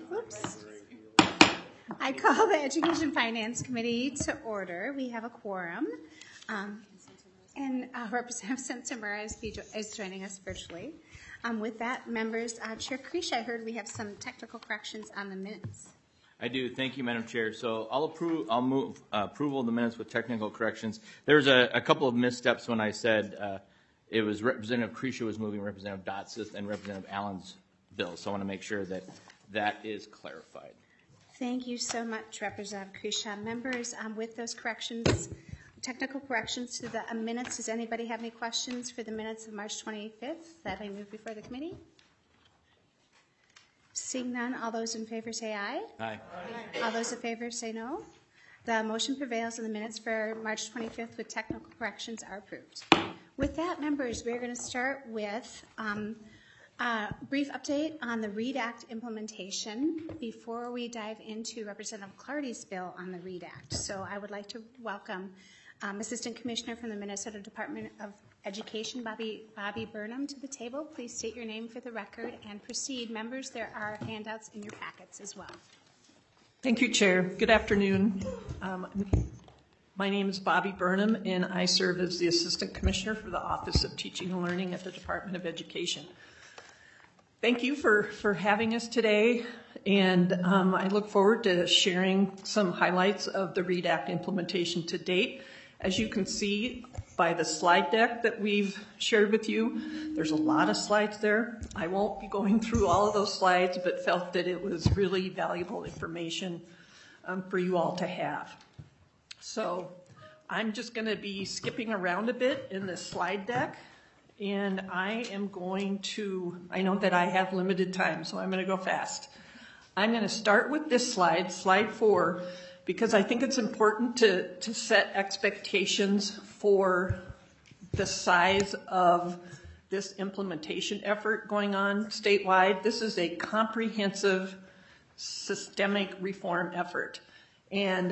Oops. I call the Education Finance Committee to order. We have a quorum. And Representative Sensenbrenner is joining us virtually. With that, members, Chair Creech, I heard we have some technical corrections on the minutes. I do. Thank you, Madam Chair. So I'll move approval of the minutes with technical corrections. There's a couple of missteps when I said it was Representative Creech was moving Representative Dotseth and Representative Allen's bill. So I want to make sure that that is clarified. Thank you so much, Representative Creech. Members, with those corrections, technical corrections to the minutes, does anybody have any questions for the minutes of March 25th that I moved before the committee? Seeing none, all those in favor say aye. Aye. All those in favor say no. The motion prevails and the minutes for March 25th with technical corrections are approved. With that, members, we're going to start with a brief update on the READ Act implementation before we dive into Representative Clardy's bill on the READ Act. So I would like to welcome Assistant Commissioner from the Minnesota Department of Education, Bobby Burnham, to the table. Please state your name for the record and proceed. Members, there are handouts in your packets as well. Thank you, Chair. Good afternoon. My name is Bobby Burnham, and I serve as the Assistant Commissioner for the Office of Teaching and Learning at the Department of Education. Thank you for having us today, and I look forward to sharing some highlights of the READ Act implementation to date. As you can see by the slide deck that we've shared with you, there's a lot of slides there. I won't be going through all of those slides, but felt that it was really valuable information for you all to have. So I'm just going to be skipping around a bit in this slide deck, and I know that I have limited time, so I'm going to go fast. I'm going to start with this slide 4, because I think it's important to set expectations for the size of this implementation effort going on statewide. This is a comprehensive systemic reform effort, and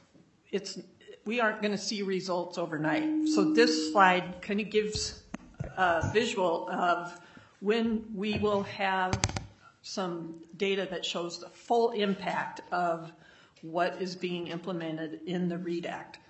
we aren't going to see results overnight. So this slide kind of gives a visual of when we will have some data that shows the full impact of what is being implemented in the READ Act.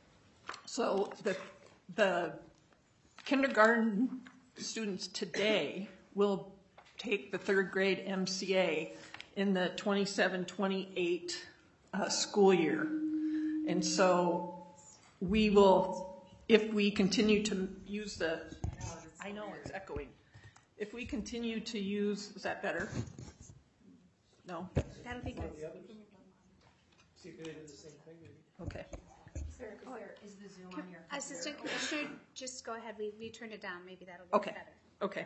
So the kindergarten students today will take the third grade MCA in the 27-28 school year. And so we will, if we continue to use I know it's echoing. If we continue to use, is that better? No? That'll be good. See if they did the same thing. Okay. Is the Zoom on your computer? Assistant Commissioner, just go ahead. We turned it down. Maybe that'll be better. Okay.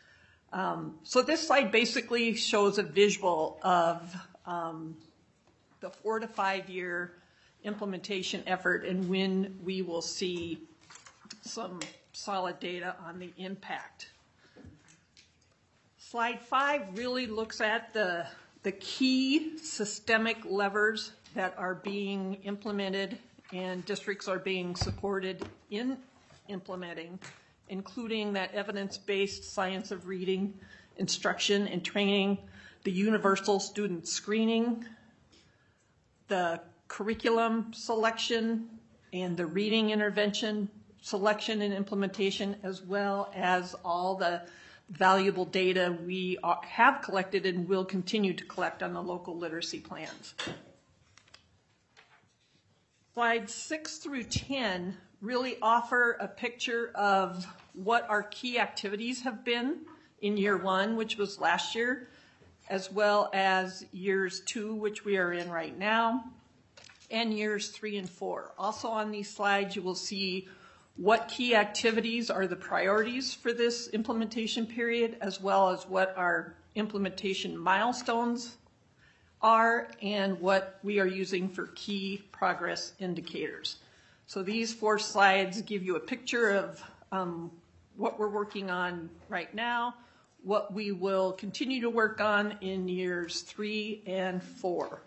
So this slide basically shows a visual of the 4 to 5 year implementation effort and when we will see some solid data on the impact. Slide 5 really looks at the key systemic levers that are being implemented and districts are being supported in implementing, including that evidence-based science of reading, instruction and training, the universal student screening, the curriculum selection and the reading intervention selection and implementation, as well as all the valuable data we have collected and will continue to collect on the local literacy plans. Slides 6 through 10 really offer a picture of what our key activities have been in year 1, which was last year, as well as years 2, which we are in right now, and years 3 and 4. Also on these slides, you will see what key activities are the priorities for this implementation period, as well as what our implementation milestones are and what we are using for key progress indicators. So these 4 slides give you a picture of what we're working on right now, what we will continue to work on in years 3 and 4.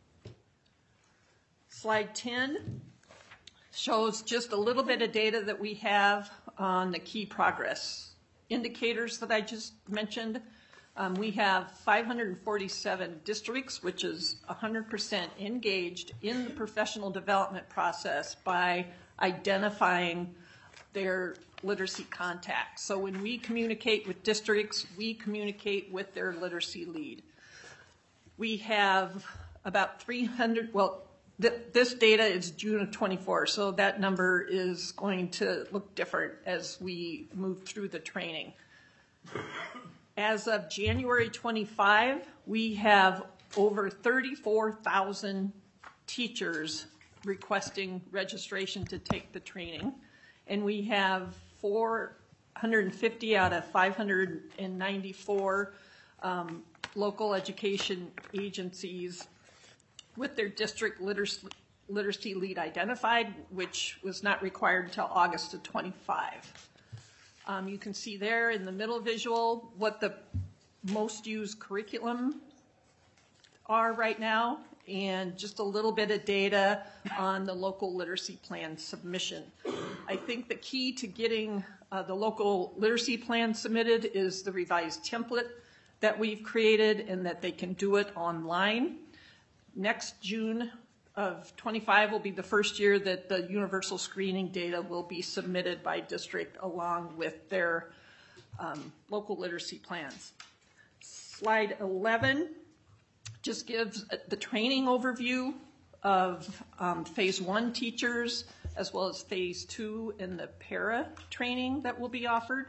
Slide 10 shows just a little bit of data that we have on the key progress indicators that I just mentioned. We have 547 districts, which is 100% engaged in the professional development process by identifying their literacy contacts. So when we communicate with districts, we communicate with their literacy lead. We have about 300, this data is June of 24, so that number is going to look different as we move through the training. As of January 25, we have over 34,000 teachers requesting registration to take the training, and we have 450 out of 594 local education agencies with their district literacy lead identified, which was not required until August of 25. You can see there in the middle visual what the most used curriculum are right now, and just a little bit of data on the local literacy plan submission. I think the key to getting the local literacy plan submitted is the revised template that we've created and that they can do it online. Next June of 25 will be the first year that the universal screening data will be submitted by district along with their local literacy plans. Slide 11 just gives the training overview of phase 1 teachers as well as phase 2 and the para training that will be offered.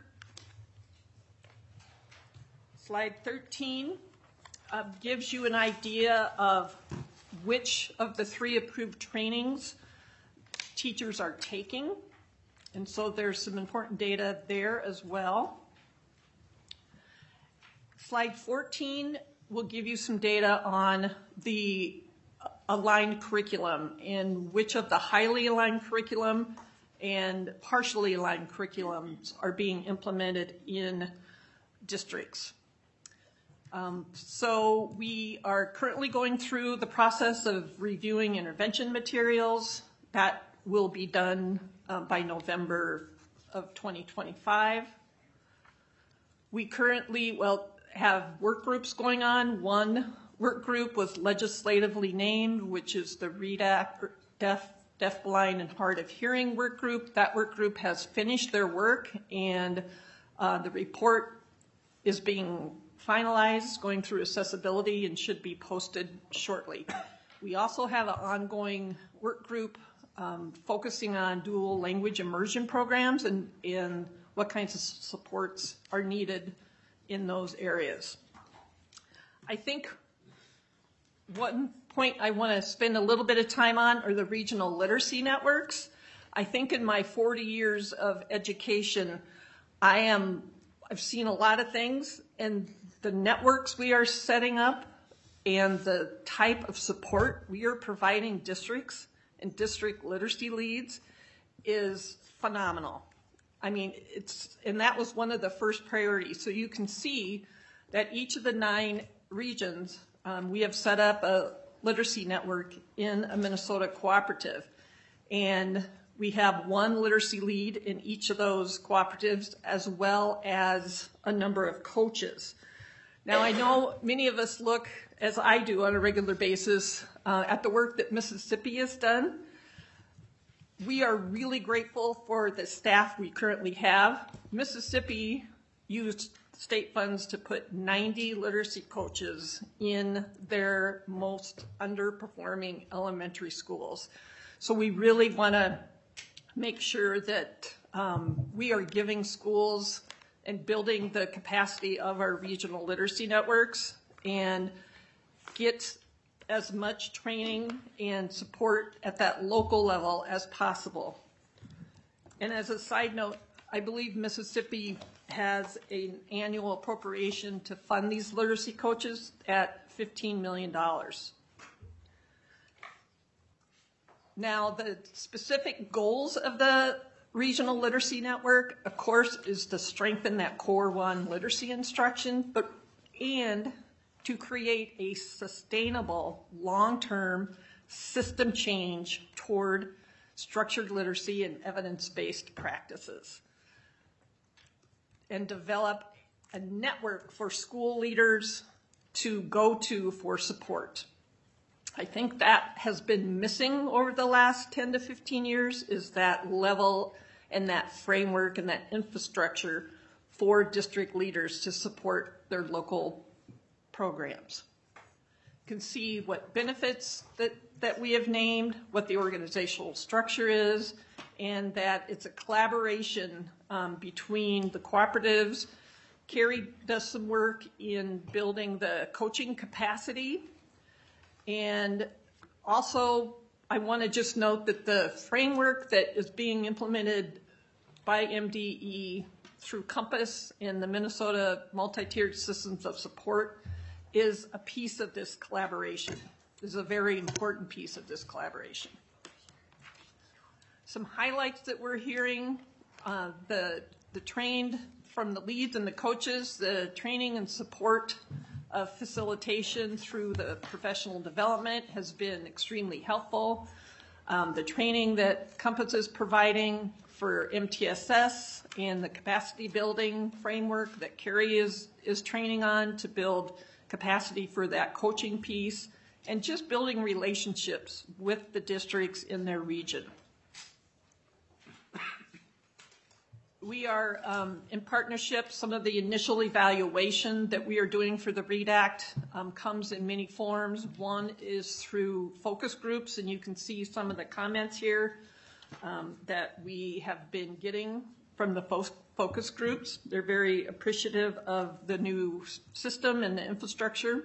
Slide 13 gives you an idea of which of the 3 approved trainings teachers are taking. And so there's some important data there as well. Slide 14 will give you some data on the aligned curriculum and which of the highly aligned curriculum and partially aligned curriculums are being implemented in districts. So we are currently going through the process of reviewing intervention materials. That will be done by November of 2025. We currently have work groups going on. One work group was legislatively named, which is the REDAC, Deaf, Blind, and Hard of Hearing work group. That work group has finished their work, and the report is being finalized, going through accessibility, and should be posted shortly. We also have an ongoing work group focusing on dual language immersion programs and what kinds of supports are needed in those areas. I think one point I want to spend a little bit of time on are the regional literacy networks. I think in my 40 years of education, I've seen a lot of things, and the networks we are setting up and the type of support we are providing districts and district literacy leads is phenomenal. I mean, and that was one of the first priorities. So you can see that each of the 9 regions, we have set up a literacy network in a Minnesota cooperative. And we have one literacy lead in each of those cooperatives, as well as a number of coaches. Now, I know many of us look, as I do on a regular basis, at the work that Mississippi has done. We are really grateful for the staff we currently have. Mississippi used state funds to put 90 literacy coaches in their most underperforming elementary schools. So we really want to make sure that we are giving schools and building the capacity of our regional literacy networks and get as much training and support at that local level as possible. And as a side note, I believe Mississippi has an annual appropriation to fund these literacy coaches at $15 million. Now, the specific goals of the regional literacy network, of course, is to strengthen that core 1 literacy instruction, and to create a sustainable, long-term system change toward structured literacy and evidence-based practices, and develop a network for school leaders to go to for support. I think that has been missing over the last 10 to 15 years, is that level and that framework and that infrastructure for district leaders to support their local programs. You can see what benefits that we have named, what the organizational structure is, and that it's a collaboration between the cooperatives. Carrie does some work in building the coaching capacity. And also, I want to just note that the framework that is being implemented by MDE through Compass and the Minnesota Multi-Tiered Systems of Support is a piece of this collaboration. This is a very important piece of this collaboration. Some highlights that we're hearing, the trained from the leads and the coaches, the training and support of facilitation through the professional development has been extremely helpful. The training that Compass is providing for MTSS and the capacity building framework that Carrie is training on to build capacity for that coaching piece, and just building relationships with the districts in their region. We are in partnership. Some of the initial evaluation that we are doing for the READ Act comes in many forms. One is through focus groups, and you can see some of the comments here that we have been getting from the focus groups. They're very appreciative of the new system and the infrastructure.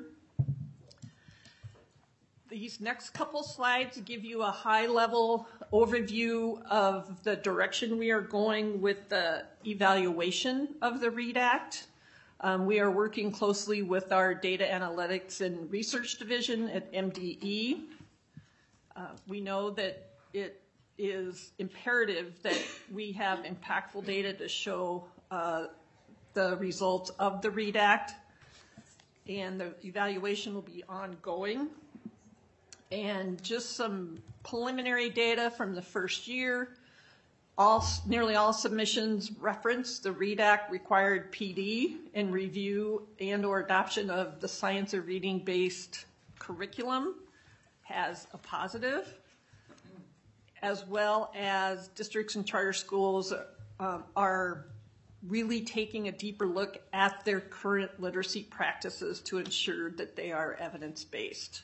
These next couple slides give you a high-level overview of the direction we are going with the evaluation of the READ Act. We are working closely with our data analytics and research division at MDE. We know that it is imperative that we have impactful data to show the results of the READ Act, and the evaluation will be ongoing. And just some preliminary data from the first year. Nearly all submissions reference the READ Act required PD and review and or adoption of the science or reading-based curriculum has a positive, as well as districts and charter schools are really taking a deeper look at their current literacy practices to ensure that they are evidence-based.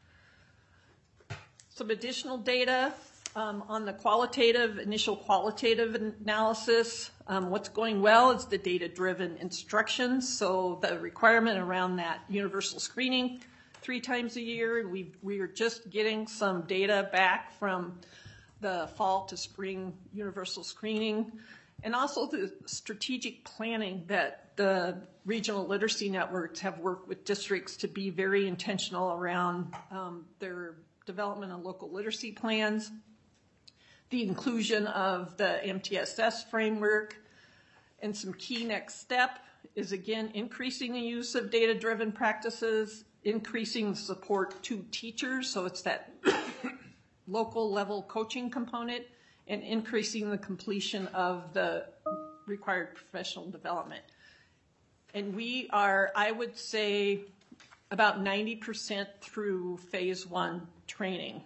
Some additional data on the initial qualitative analysis. What's going well is the data-driven instructions. So the requirement around that universal screening 3 times a year. And we are just getting some data back from the fall to spring universal screening. And also the strategic planning that the regional literacy networks have worked with districts to be very intentional around their development of local literacy plans, the inclusion of the MTSS framework, and some key next step is, again, increasing the use of data-driven practices, increasing support to teachers, so it's that local level coaching component, and increasing the completion of the required professional development. And we are, I would say, about 90% through phase 1 training.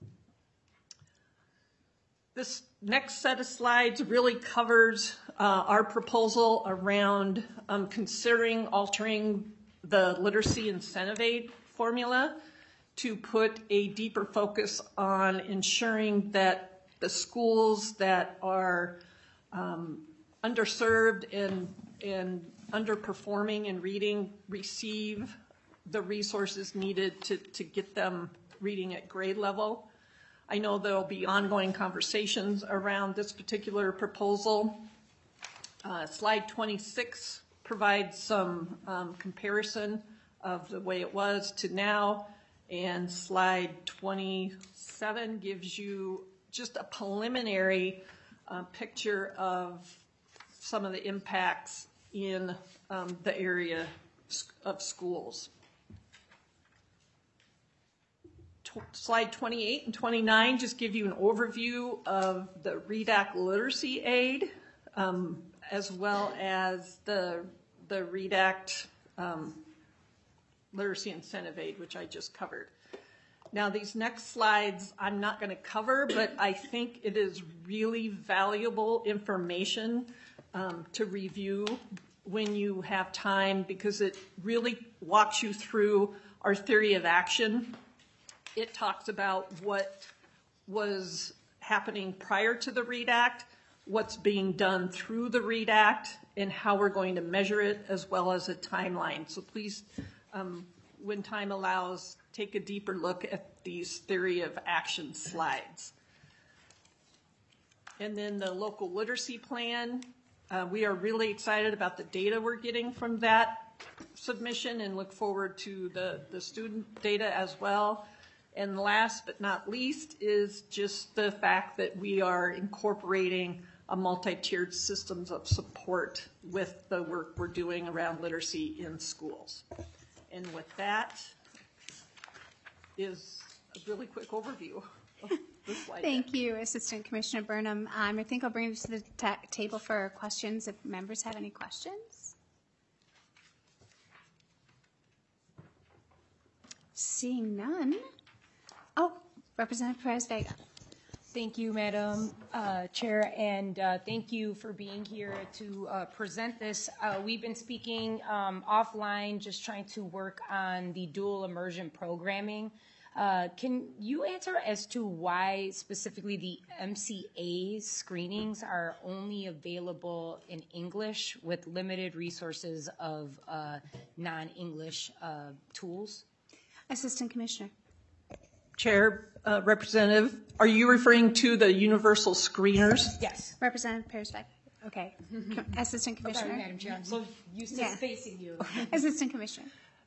This next set of slides really covers our proposal around considering altering the literacy incentive aid formula to put a deeper focus on ensuring that the schools that are underserved and underperforming in reading receive the resources needed to get them reading at grade level. I know there'll be ongoing conversations around this particular proposal. Slide 26 provides some comparison of the way it was to now, and slide 27 gives you just a preliminary picture of some of the impacts in the area of schools. Slide 28 and 29 just give you an overview of the READ Act literacy aid, as well as the the READ Act Literacy Incentive Aid, which I just covered. Now, these next slides I'm not going to cover, but I think it is really valuable information to review when you have time, because it really walks you through our theory of action. It talks about what was happening prior to the READ Act, what's being done through the READ Act, and how we're going to measure it, as well as a timeline. So please, when time allows, take a deeper look at these theory of action slides. And then the local literacy plan. We are really excited about the data we're getting from that submission and look forward to the student data as well. And last but not least is just the fact that we are incorporating a multi-tiered systems of support with the work we're doing around literacy in schools. And with that is a really quick overview of the slide deck. Thank you, Assistant Commissioner Burnham. I think I'll bring it to the table for questions if members have any questions. Seeing none. Oh, Representative Perez-Vega. Thank you, Madam Chair, and thank you for being here to present this. We've been speaking offline, just trying to work on the dual immersion programming. Can you answer as to why specifically the MCA screenings are only available in English with limited resources of non-English tools? Assistant Commissioner. Chair, Representative, are you referring to the universal screeners? Yes. Representative Perez-Vega. Okay. Assistant Commissioner. Sorry, Madam Chair, I'm so used to spacing you. Assistant Commissioner.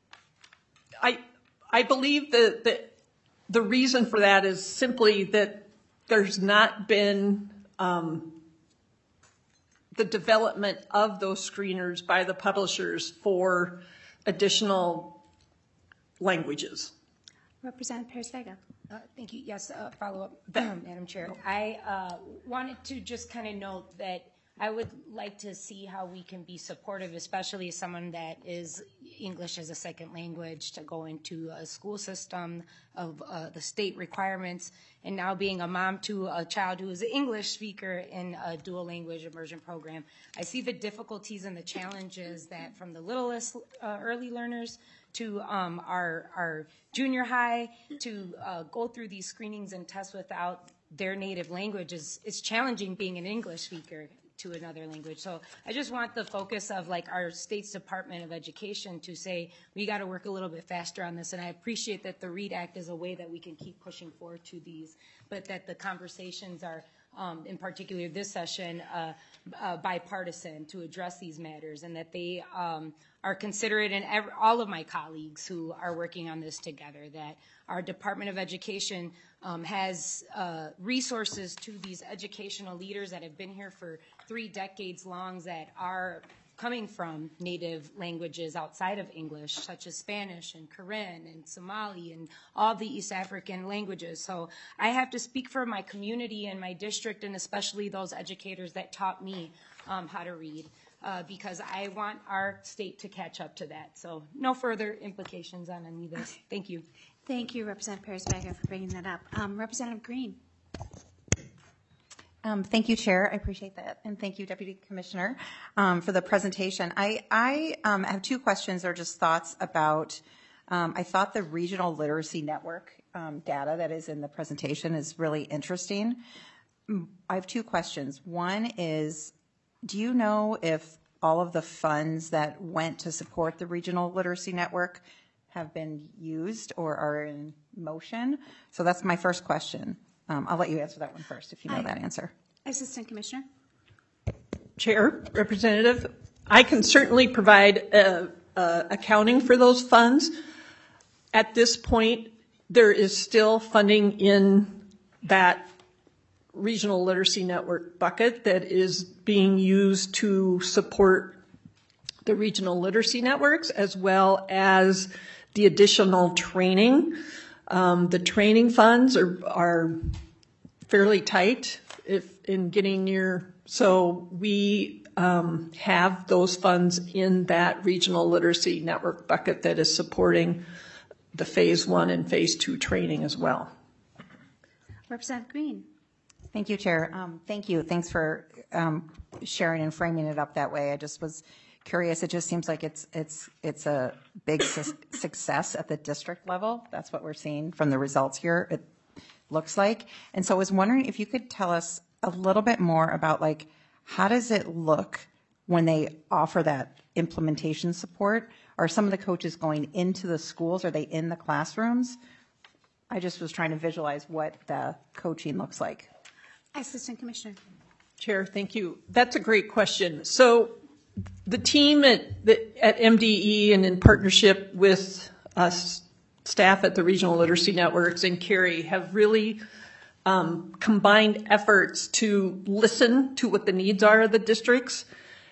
I believe that the reason for that is simply that there's not been the development of those screeners by the publishers for additional languages. Representative Perez-Vega. Thank you. Yes, follow-up, Madam Chair. I wanted to just kind of note that I would like to see how we can be supportive, especially as someone that is English as a second language, to go into a school system of the state requirements, and now being a mom to a child who is an English speaker in a dual language immersion program. I see the difficulties and the challenges that from the littlest early learners to our junior high to go through these screenings and tests without their native language is challenging being an English speaker to another language. So I just want the focus of like our state's Department of Education to say we got to work a little bit faster on this, and I appreciate that the READ Act is a way that we can keep pushing forward to these, but that the conversations are in particular this session bipartisan to address these matters, and that they are considerate, and all of my colleagues who are working on this together, that our Department of Education has resources to these educational leaders that have been here for 3 decades long, that are coming from native languages outside of English, such as Spanish and Karen and Somali and all the East African languages. So I have to speak for my community and my district, and especially those educators that taught me how to read, because I want our state to catch up to that. So no further implications on any of this. Thank you. Thank you, Representative Perez-Vega, for bringing that up. Representative Green. Thank you, Chair. I appreciate that. And thank you, Deputy Commissioner, for the presentation. I have 2 questions or just thoughts about, I thought the Regional Literacy Network data that is in the presentation is really interesting. I have 2 questions. One is, do you know if all of the funds that went to support the Regional Literacy Network have been used or are in motion? So that's my first question. I'll let you answer that one first if you know that answer. Assistant Commissioner. Chair, Representative, I can certainly provide accounting for those funds. At this point, there is still funding in that Regional Literacy Network bucket that is being used to support the regional literacy networks, as well as the additional training. The training funds are fairly tight in getting so we have those funds in that regional literacy network bucket that is supporting the phase 1 and phase 2 training as well. Representative Green. Thank you, Chair. Thank you. Thanks for sharing and framing it up that way. I just was curious. It just seems like it's a big success at the district level. That's what we're seeing from the results here, it looks like. And so I was wondering if you could tell us a little bit more about, like, how does it look when they offer that implementation support? Are some of the coaches going into the schools? Are they in the classrooms? I just was trying to visualize what the coaching looks like. Assistant Commissioner. Chair, thank you. That's a great question. So the team at MDE and in partnership with us, staff at the Regional Literacy Networks and Carrie, have really combined efforts to listen to what the needs are of the districts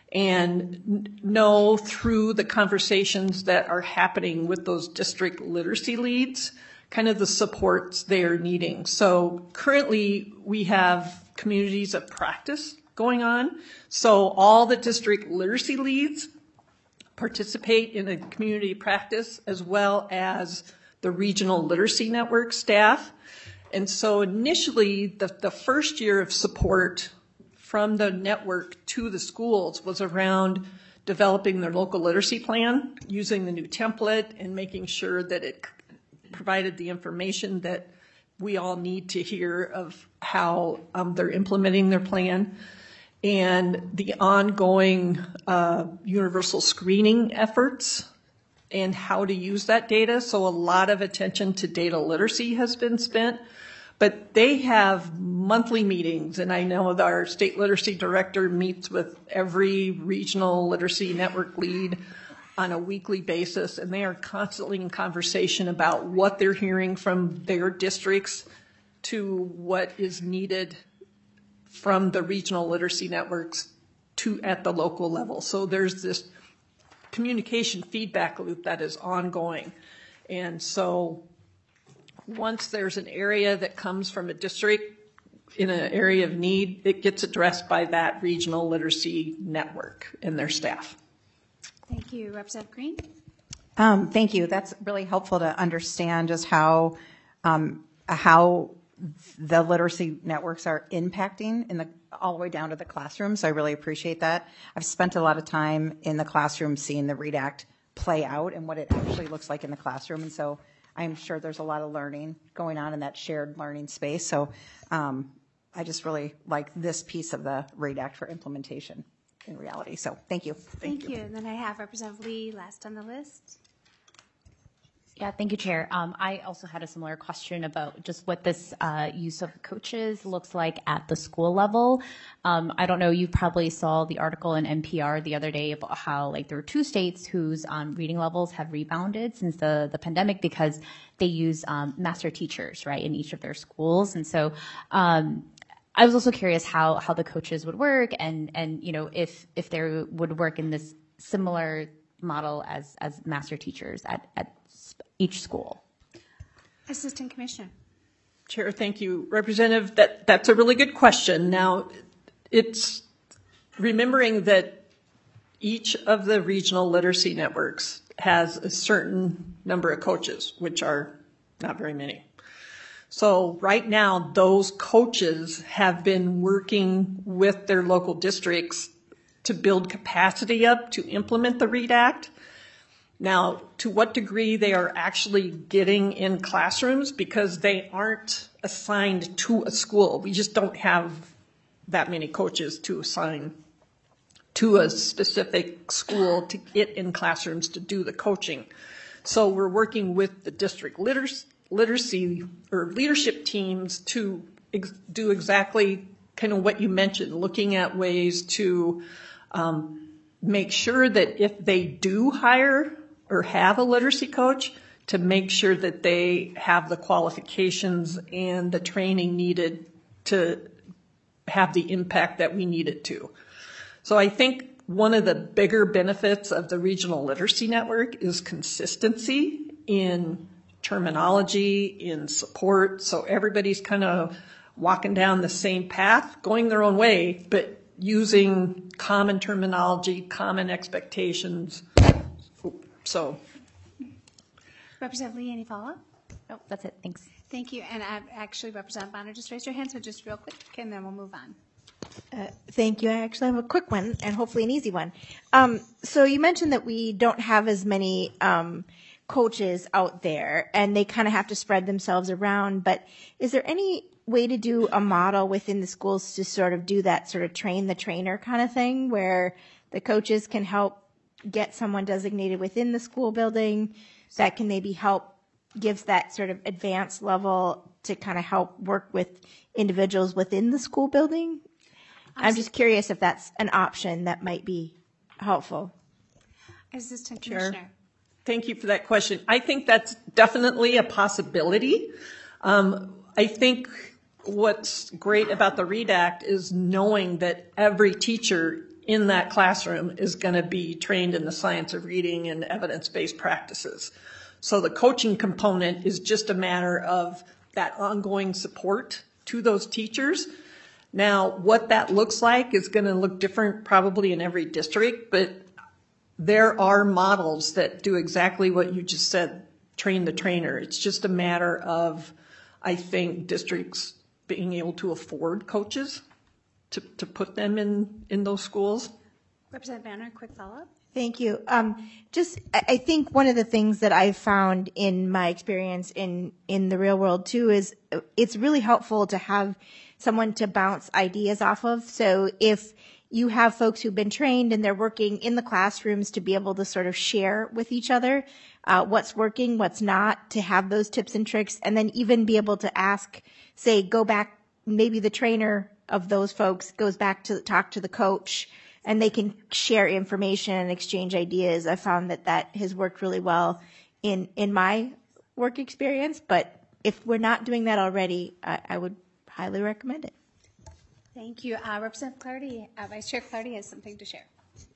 and know through the conversations that are happening with those district literacy leads kind of the supports they are needing. So currently we have communities of practice going on. So all the district literacy leads participate in a community practice as well as the regional literacy network staff. And so initially the first year of support from the network to the schools was around developing their local literacy plan, using the new template and making sure that it provided the information that we all need to hear of how they're implementing their plan, and the ongoing universal screening efforts and how to use that data. So a lot of attention to data literacy has been spent, but they have monthly meetings, and I know that our state literacy director meets with every regional literacy network lead on a weekly basis, and they are constantly in conversation about what they're hearing from their districts to what is needed from the regional literacy networks to at the local level. So there's this communication feedback loop that is ongoing. And so once there's an area that comes from a district in an area of need, it gets addressed by that regional literacy network and their staff. Thank you. Representative Green. Thank you. That's really helpful to understand just how the literacy networks are impacting all the way down to the classroom. So I really appreciate that. I've spent a lot of time in the classroom seeing the READ Act play out and what it actually looks like in the classroom. And so I'm sure there's a lot of learning going on in that shared learning space. So I just really like this piece of the READ Act for implementation in reality. So thank you. Thank you. And then I have Representative Lee last on the list. Yeah, thank you, Chair. I also had a similar question about just what this use of coaches looks like at the school level. I don't know, you probably saw the article in NPR the other day about how like there were 2 states whose reading levels have rebounded since the pandemic because they use master teachers, right, in each of their schools. And so I was also curious how the coaches would work and you know, if they would work in this similar model as master teachers at each school. Assistant Commissioner. Chair, thank you. Representative, that's a really good question. Now, it's remembering that each of the regional literacy networks has a certain number of coaches, which are not very many. So right now, those coaches have been working with their local districts to build capacity up to implement the READ Act. Now, to what degree they are actually getting in classrooms, because they aren't assigned to a school. We just don't have that many coaches to assign to a specific school to get in classrooms to do the coaching. So we're working with the district literacy or leadership teams to do exactly kind of what you mentioned, looking at ways to make sure that if they do hire or have a literacy coach, to make sure that they have the qualifications and the training needed to have the impact that we need it to. So I think one of the bigger benefits of the Regional Literacy Network is consistency in terminology, in support. So everybody's kind of walking down the same path, going their own way, but using common terminology, common expectations. So, Representative Lee, any follow-up? Oh, that's it. Thanks. Thank you. And actually, Representative Bonner, just raise your hand, so just real quick, and then we'll move on. Thank you. I actually have a quick one and hopefully an easy one. So you mentioned that we don't have as many coaches out there and they kind of have to spread themselves around, but is there any way to do a model within the schools to sort of do that sort of train the trainer kind of thing where the coaches can help get someone designated within the school building that can maybe help gives that sort of advanced level to kind of help work with individuals within the school building? I'm just curious if that's an option that might be helpful. Assistant Commissioner. thank you for that question. I think that's definitely a possibility. I think what's great about the READ Act is knowing that every teacher in that classroom is going to be trained in the science of reading and evidence-based practices. So the coaching component is just a matter of that ongoing support to those teachers. Now, what that looks like is going to look different probably in every district, but there are models that do exactly what you just said, train the trainer. It's just a matter of, I think, districts being able to afford coaches to put them in those schools. Representative Banner, quick follow-up. Thank you. I think one of the things that I've found in my experience in the real world too is it's really helpful to have someone to bounce ideas off of. So if you have folks who've been trained and they're working in the classrooms to be able to sort of share with each other what's working, what's not, to have those tips and tricks, and then even be able to ask, say, go back, maybe the trainer of those folks goes back to talk to the coach, and they can share information and exchange ideas. I found that has worked really well in my work experience, but if we're not doing that already, I would highly recommend it. Thank you. Representative Clardy, Vice Chair Clardy has something to share.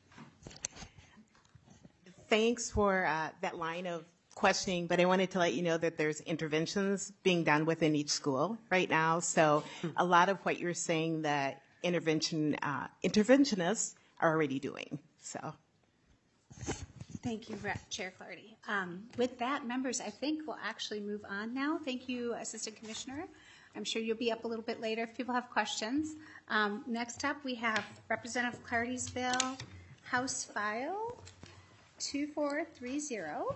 Thanks for that line of questioning, but I wanted to let you know that there's interventions being done within each school right now. So a lot of what you're saying that interventionists are already doing. So. Thank you, Chair Clardy. With that, members, I think we'll actually move on now. Thank you, Assistant Commissioner. I'm sure you'll be up a little bit later if people have questions. Next up, we have Representative Clardy's bill, House File 2430.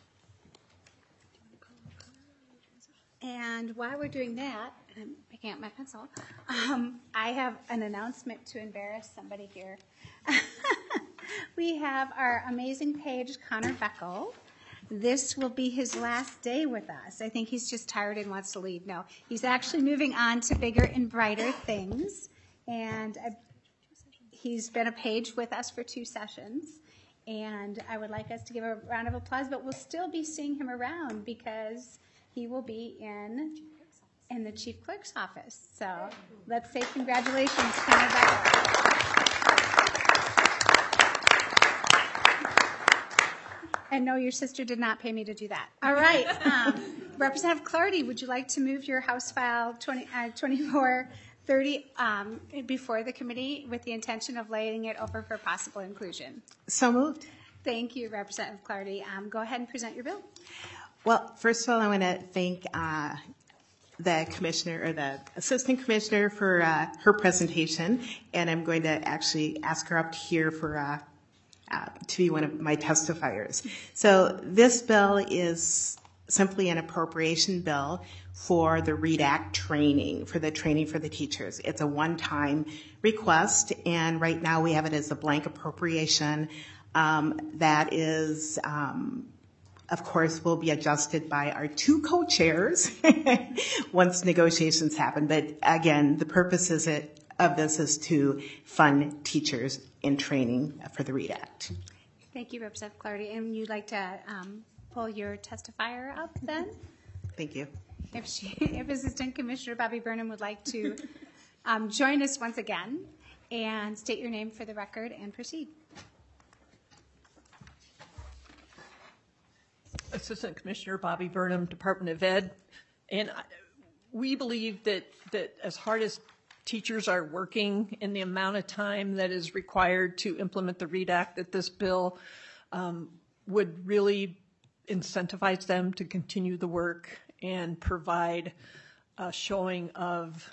And while we're doing that, and I'm picking up my pencil, I have an announcement to embarrass somebody here. We have our amazing page, Connor Beckel. This will be his last day with us. I think he's just tired and wants to leave. No, he's actually moving on to bigger and brighter things. And he's been a page with us for 2 sessions. And I would like us to give a round of applause, but we'll still be seeing him around because he will be in the Chief Clerk's office. So let's say congratulations, Connor Beckel. And no, your sister did not pay me to do that. All right. Representative Clardy, would you like to move your House File 2430 before the committee with the intention of laying it over for possible inclusion? So moved. Thank you, Representative Clardy. Go ahead and present your bill. Well, first of all, I want to thank the commissioner or the assistant commissioner for her presentation, and I'm going to actually ask her up here for to be one of my testifiers. So this bill is simply an appropriation bill for the READ Act training, for the training for the teachers. It's a one-time request, and right now we have it as a blank appropriation that is, of course, will be adjusted by our 2 co-chairs once negotiations happen. But again, the purpose of this is to fund teachers in training for the READ Act. Thank you, Representative Clardy. And you'd like to pull your testifier up then? Thank you. If Assistant Commissioner Bobby Burnham would like to join us once again and state your name for the record and proceed. Assistant Commissioner Bobby Burnham, Department of Ed. And we believe that as hard as teachers are working in the amount of time that is required to implement the READ Act, that this bill would really incentivize them to continue the work and provide a showing of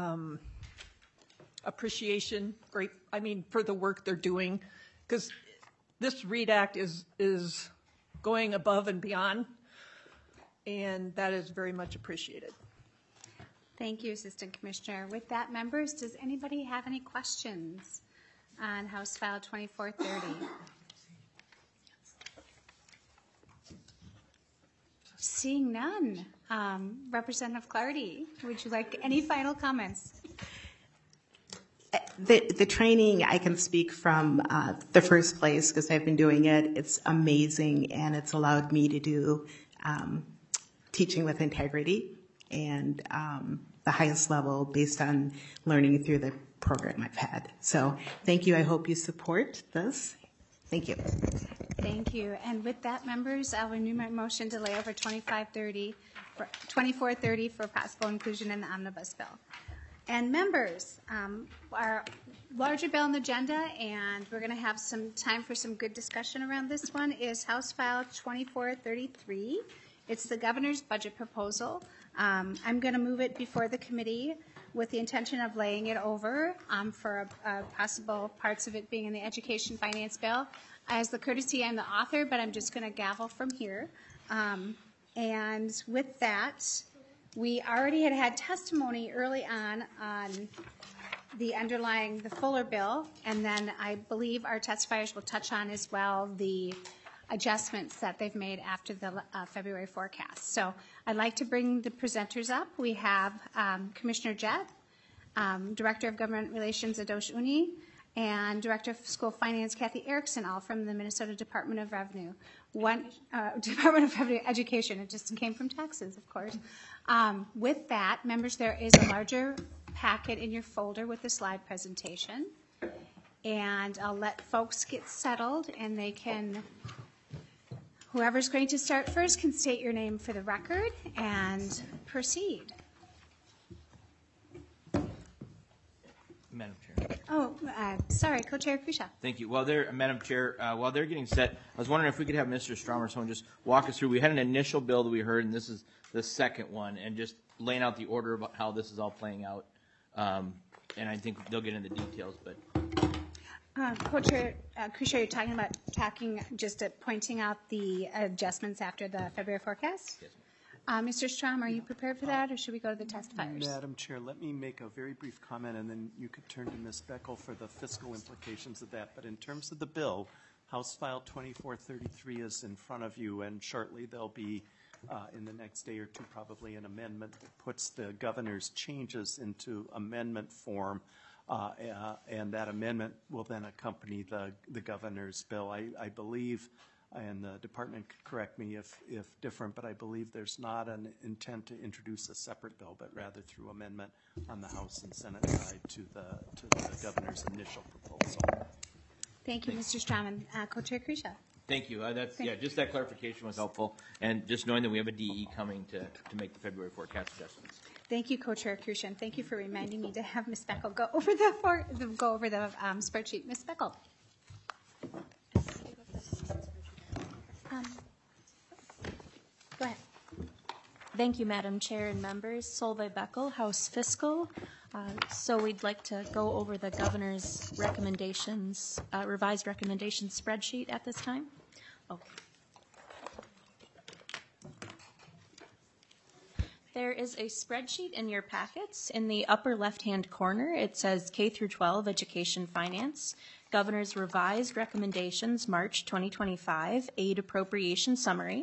appreciation, for the work they're doing, because this READ Act is going above and beyond, and that is very much appreciated. Thank you, Assistant Commissioner. With that, members, does anybody have any questions on House File 2430? Seeing none, Representative Clardy, would you like any final comments? The training, I can speak from the first place because I've been doing it. It's amazing, and it's allowed me to do teaching with integrity and the highest level based on learning through the program I've had. So thank you. I hope you support this. Thank you. Thank you. And with that, members, I'll renew my motion to lay over 2430 for possible inclusion in the omnibus bill. And members, our larger bill on the agenda, and we're going to have some time for some good discussion around this one, is House File 2433. It's the governor's budget proposal. I'm going to move it before the committee with the intention of laying it over for possible parts of it being in the education finance bill. As the courtesy, I'm the author, but I'm just going to gavel from here. And with that, we already had testimony early on the Fuller bill, and then I believe our testifiers will touch on as well the adjustments that they've made after the February forecast. So I'd like to bring the presenters up. We have Commissioner Jett, Director of Government Relations Adosh Uni, and Director of School Finance Kathy Erickson, all from the Minnesota Department of Revenue. Department of Revenue Education, it just came from taxes, of course. With that, members, there is a larger packet in your folder with the slide presentation. And I'll let folks get settled, and they can, whoever's going to start first can state your name for the record and proceed. Madam Chair. Oh, sorry, Co-Chair Krushia. Thank you. Madam Chair, while they're getting set, I was wondering if we could have Mr. Strom or someone just walk us through. We had an initial bill that we heard, and this is the second one, and just laying out the order about how this is all playing out. And I think they'll get into details, but. Co-Chair Krushia, you're just pointing out the adjustments after the February forecast? Yes, Mr. Strom, are you prepared for that, or should we go to the testifiers? Madam Chair, let me make a very brief comment, and then you could turn to Ms. Beckel for the fiscal implications of that. But in terms of the bill, House File 2433 is in front of you, and shortly there'll be, in the next day or two, probably an amendment that puts the governor's changes into amendment form, and that amendment will then accompany the governor's bill. I believe, and the department could correct me if different, but I believe there's not an intent to introduce a separate bill, but rather through amendment on the House and Senate side to the governor's initial proposal. Thank you, Mr. Strom, and Co-Chair Krushia. Thank you. Just that clarification was helpful, and just knowing that we have a DE coming to make the February forecast adjustments. Thank you, Co-Chair Krushia, and thank you for reminding me to have Ms. Beckel go over the spreadsheet. Ms. Beckel. Go ahead. Thank you, Madam Chair and members. Solveig Beckel, House Fiscal. So we'd like to go over the governor's recommendations, revised recommendations spreadsheet at this time. Okay. There is a spreadsheet in your packets. In the upper left-hand corner, it says K through 12 Education Finance, Governor's Revised Recommendations, March 2025, Aid Appropriation Summary.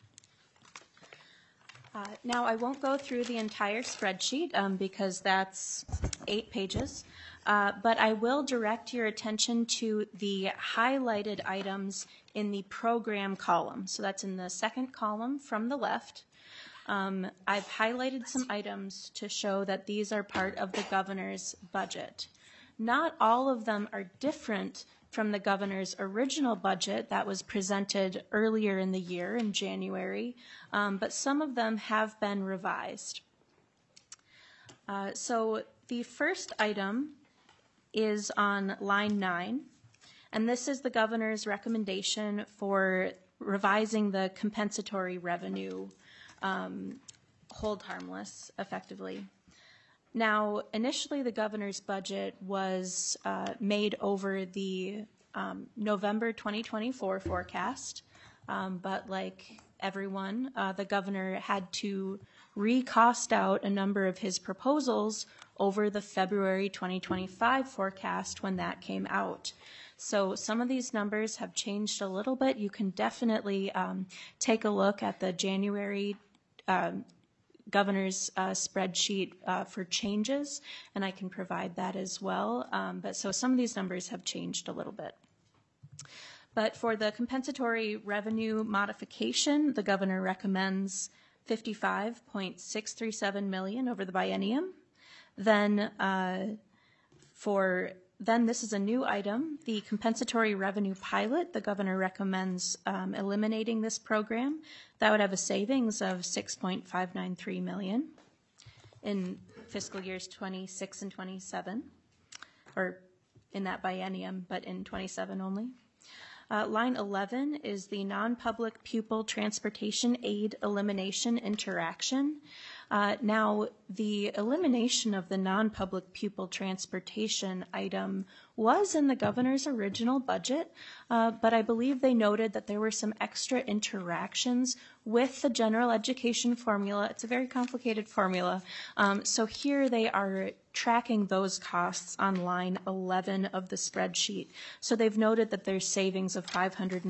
Now, I won't go through the entire spreadsheet because that's 8 pages, but I will direct your attention to the highlighted items in the program column. So that's in the second column from the left. I've highlighted some items to show that these are part of the governor's budget. Not all of them are different from the governor's original budget that was presented earlier in the year in January, but some of them have been revised. So The first item is on line 9, and this is the governor's recommendation for revising the compensatory revenue hold harmless effectively. Now, initially the governor's budget was made over the November 2024 forecast, but like everyone, the governor had to recost out a number of his proposals over the February 2025 forecast when that came out. So some of these numbers have changed a little bit. You can definitely take a look at the January governor's spreadsheet for changes, and I can provide that as well. But so some of these numbers have changed a little bit. But for the compensatory revenue modification, the governor recommends $55.637 million over the biennium. Then this is a new item, the compensatory revenue pilot. The governor recommends eliminating this program. That would have a savings of $6.593 million in fiscal years 26 and 27, or in that biennium, but in 27 only. Line 11 is the non-public pupil transportation aid elimination interaction. Now, the elimination of the non-public pupil transportation item was in the governor's original budget, but I believe they noted that there were some extra interactions with the general education formula. It's a very complicated formula. So here they are tracking those costs on line 11 of the spreadsheet. So they've noted that there's savings of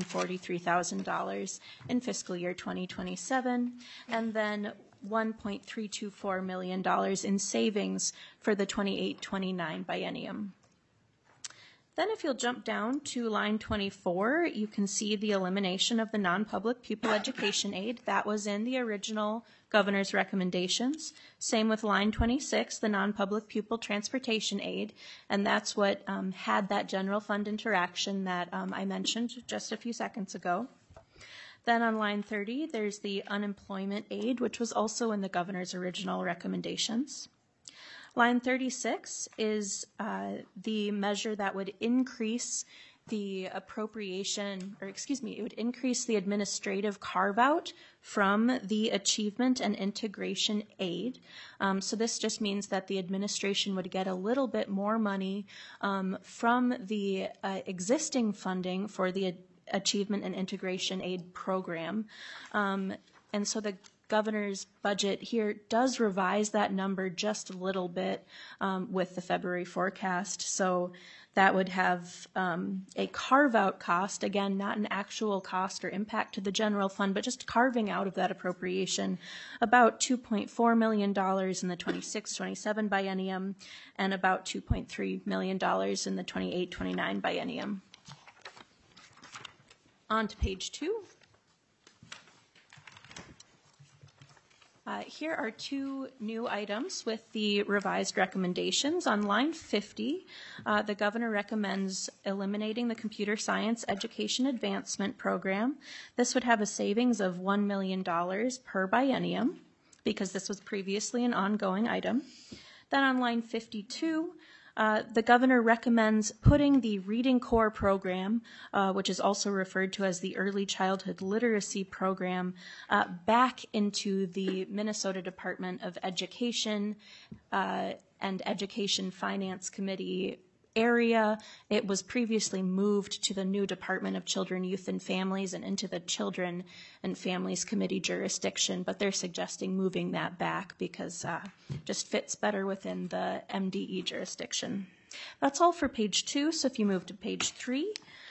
$543,000 in fiscal year 2027, and then $1.324 million in savings for the 28-29 biennium. Then if you'll jump down to line 24, you can see the elimination of the non-public pupil education aid. That was in the original governor's recommendations. Same with line 26, the non-public pupil transportation aid, and that's what had that general fund interaction that I mentioned just a few seconds ago. Then on line 30, there's the unemployment aid, which was also in the governor's original recommendations. Line 36 is the measure that would increase the appropriation, or excuse me, it would increase the administrative carve-out from the achievement and integration aid. So this just means that the administration would get a little bit more money from the existing funding for the achievement and integration aid program. And so the governor's budget here does revise that number just a little bit with the February forecast. So that would have a carve-out cost, again, not an actual cost or impact to the general fund, but just carving out of that appropriation about $2.4 million in the 26-27 biennium and about $2.3 million in the 28-29 biennium. On to page 2. Here are two new items with the revised recommendations. On line 50, the governor recommends eliminating the Computer Science Education Advancement Program. This would have a savings of $1 million per biennium because this was previously an ongoing item. Then on line 52, the governor recommends putting the Reading Corps program, which is also referred to as the Early Childhood Literacy Program, back into the Minnesota Department of Education and Education Finance Committee area. It was previously moved to the new Department of Children, Youth, and Families and into the Children and Families Committee jurisdiction, but they're suggesting moving that back because it just fits better within the MDE jurisdiction. That's all for page 2, so if you move to page 3,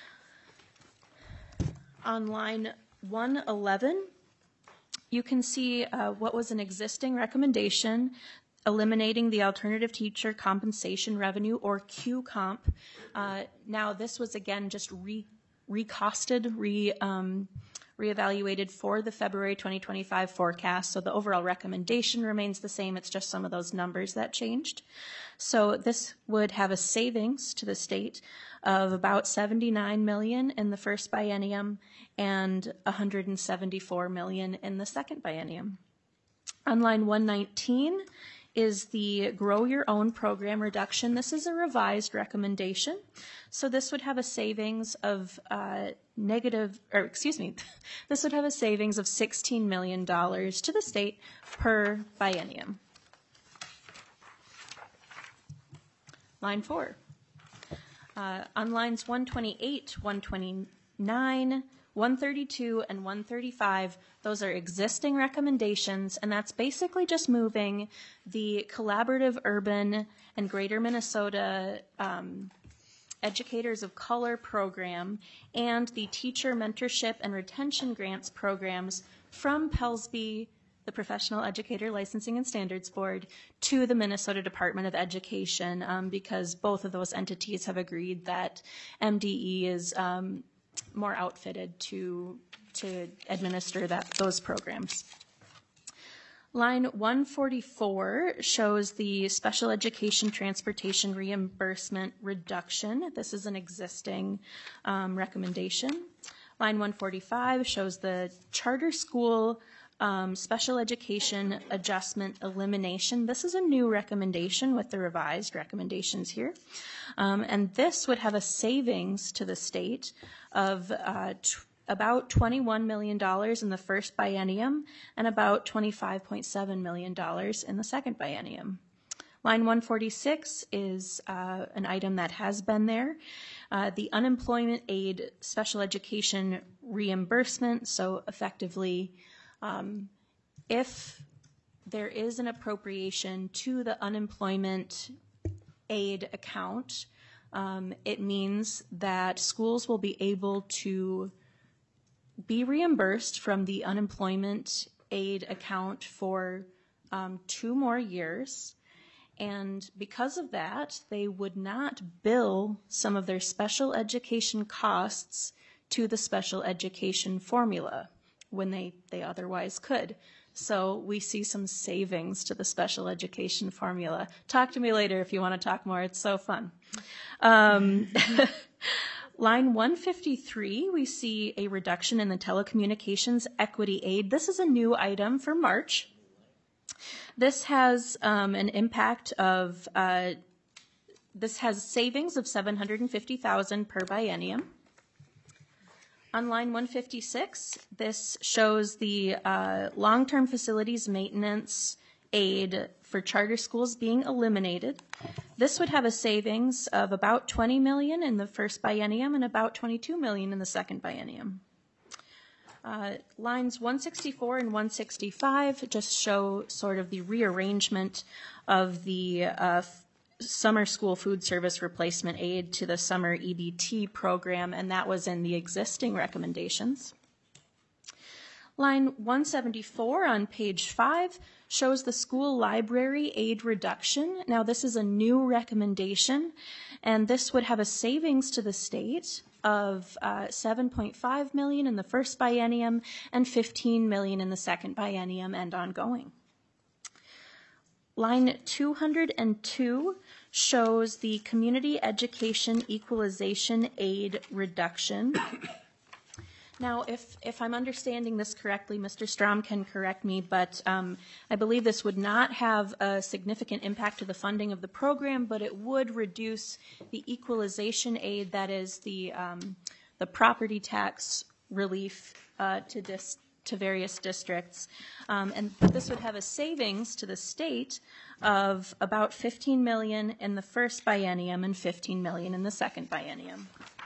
on line 111, you can see what was an existing recommendation, eliminating the alternative teacher compensation revenue, or QComp. Now, this was, again, just recosted, reevaluated for the February 2025 forecast, so the overall recommendation remains the same. It's just some of those numbers that changed. So this would have a savings to the state of about $79 million in the first biennium and $174 million in the second biennium. On line 119 is the Grow Your Own program reduction. This is a revised recommendation. So this would have a savings of this would have a savings of $16 million to the state per biennium. Line 4. On lines 128, 129, 132, and 135, those are existing recommendations, and that's basically just moving the Collaborative Urban and Greater Minnesota Educators of Color program and the Teacher Mentorship and Retention Grants programs from PELSB, the Professional Educator Licensing and Standards Board, to the Minnesota Department of Education, because both of those entities have agreed that MDE is more outfitted to administer those programs. Line 144 shows the special education transportation reimbursement reduction. This is an existing recommendation. Line 145 shows the charter school special education adjustment elimination. This is a new recommendation with the revised recommendations here. And this would have a savings to the state of about $21 million in the first biennium and about $25.7 million in the second biennium. Line 146 is an item that has been there. The unemployment aid special education reimbursement, so effectively, if there is an appropriation to the unemployment aid account, it means that schools will be able to be reimbursed from the unemployment aid account for 2 more years. And because of that, they would not bill some of their special education costs to the special education formula when they otherwise could. So we see some savings to the special education formula. Talk to me later if you want to talk more. It's so fun. Line 153, we see a reduction in the telecommunications equity aid. This is a new item for March. This has an impact of, this has savings of $750,000 per biennium. On line 156, this shows the long-term facilities maintenance aid for charter schools being eliminated. This would have a savings of about $20 million in the first biennium and about $22 million in the second biennium. Lines 164 and 165 just show sort of the rearrangement of the summer school food service replacement aid to the summer EBT program, and that was in the existing recommendations. Line 174 on page 5 shows the school library aid reduction. Now this is a new recommendation, and this would have a savings to the state of $7.5 million in the first biennium and $15 million in the second biennium and ongoing. Line 202 shows the community education equalization aid reduction. Now, if I'm understanding this correctly, Mr. Strom can correct me, but I believe this would not have a significant impact to the funding of the program, but it would reduce the equalization aid, that is the property tax relief to various districts. But this would have a savings to the state of about $15 million in the first biennium and $15 million in the second biennium.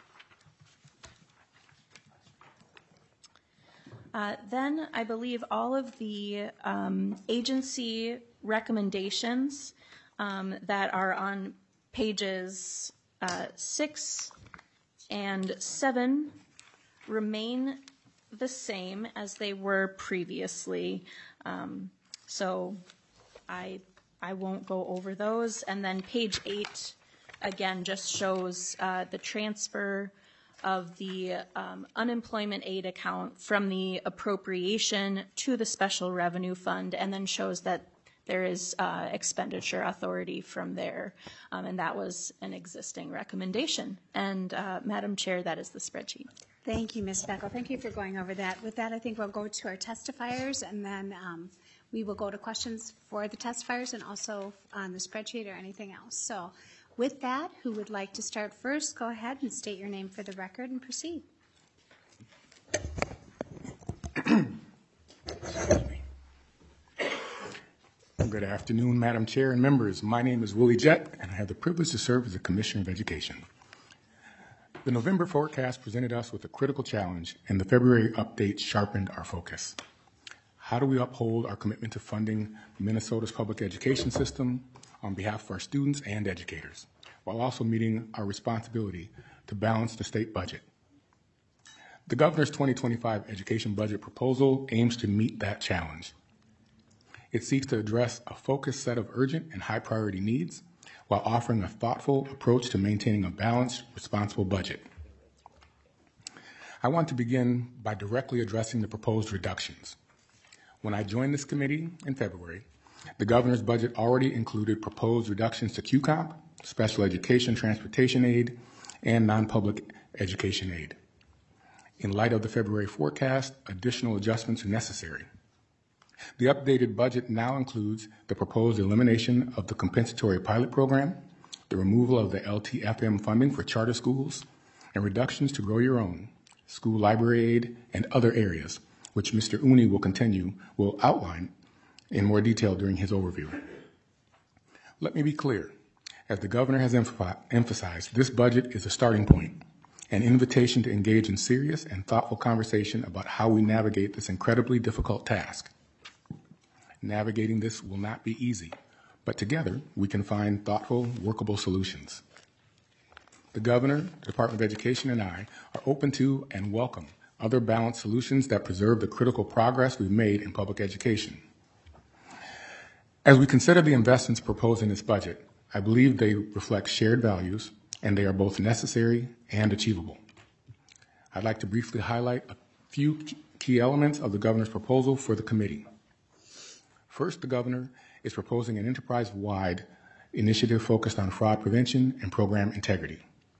Then I believe all of the agency recommendations that are on pages 6 and 7 remain the same as they were previously. So I won't go over those. And then page 8, again, just shows the transfer of the unemployment aid account from the appropriation to the special revenue fund, and then shows that there is expenditure authority from there. And that was an existing recommendation. And Madam Chair, that is the spreadsheet. Thank you, Ms. Beckel. Thank you for going over that. With that, I think we'll go to our testifiers, and then we will go to questions for the testifiers and also on the spreadsheet or anything else. So with that, who would like to start first, go ahead and state your name for the record and proceed. Good afternoon, Madam Chair and members. My name is Willie Jett, and I have the privilege to serve as the Commissioner of Education. The November forecast presented us with a critical challenge, and the February update sharpened our focus. How do we uphold our commitment to funding Minnesota's public education system on behalf of our students and educators, while also meeting our responsibility to balance the state budget? The Governor's 2025 education budget proposal aims to meet that challenge. It seeks to address a focused set of urgent and high-priority needs while offering a thoughtful approach to maintaining a balanced, responsible budget. I want to begin by directly addressing the proposed reductions. When I joined this committee in February, the Governor's budget already included proposed reductions to QCOMP, special education transportation aid, and non-public education aid. In light of the February forecast, additional adjustments are necessary. The updated budget now includes the proposed elimination of the compensatory pilot program, the removal of the LTFM funding for charter schools, and reductions to Grow Your Own, school library aid, and other areas, which Mr. Uni will outline in more detail during his overview. Let me be clear. As the Governor has emphasized, this budget is a starting point, an invitation to engage in serious and thoughtful conversation about how we navigate this incredibly difficult task. Navigating this will not be easy, but together we can find thoughtful, workable solutions. The Governor, the Department of Education, and I are open to and welcome other balanced solutions that preserve the critical progress we've made in public education. As we consider the investments proposed in this budget, I believe they reflect shared values, and they are both necessary and achievable. I'd like to briefly highlight a few key elements of the Governor's proposal for the committee. First, the Governor is proposing an enterprise-wide initiative focused on fraud prevention and program integrity.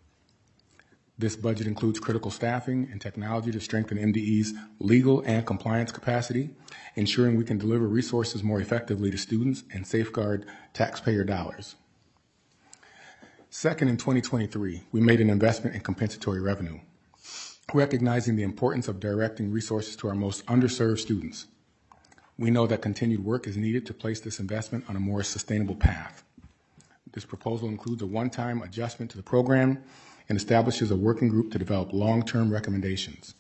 This budget includes critical staffing and technology to strengthen MDE's legal and compliance capacity, ensuring we can deliver resources more effectively to students and safeguard taxpayer dollars. Second, in 2023, we made an investment in compensatory revenue, recognizing the importance of directing resources to our most underserved students. We know that continued work is needed to place this investment on a more sustainable path. This proposal includes a one-time adjustment to the program and establishes a working group to develop long-term recommendations.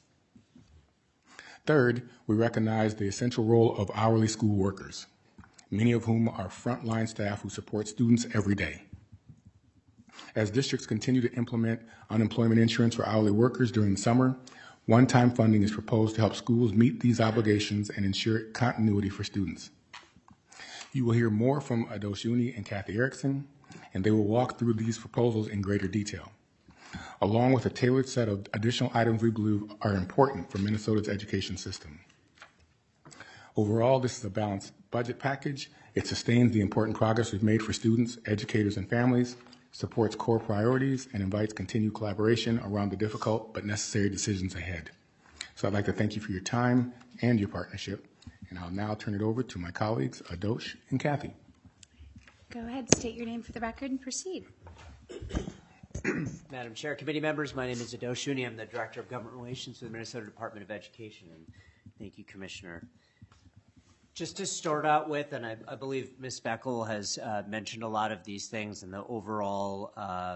Third, we recognize the essential role of hourly school workers, many of whom are frontline staff who support students every day. As districts continue to implement unemployment insurance for hourly workers during the summer, one-time funding is proposed to help schools meet these obligations and ensure continuity for students. You will hear more from Adosh Uni and Kathy Erickson, and they will walk through these proposals in greater detail, along with a tailored set of additional items we believe are important for Minnesota's education system. Overall, this is a balanced budget package. It sustains the important progress we've made for students, educators, and families, supports core priorities, and invites continued collaboration around the difficult but necessary decisions ahead. So I'd like to thank you for your time and your partnership, and I'll now turn it over to my colleagues, Adosh and Kathy. Go ahead, state your name for the record and proceed. Madam Chair, committee members, my name is Adosh Uni. I'm the Director of Government Relations for the Minnesota Department of Education, and thank you, Commissioner. Just to start out with, and I believe Ms. Beckel has mentioned a lot of these things and the overall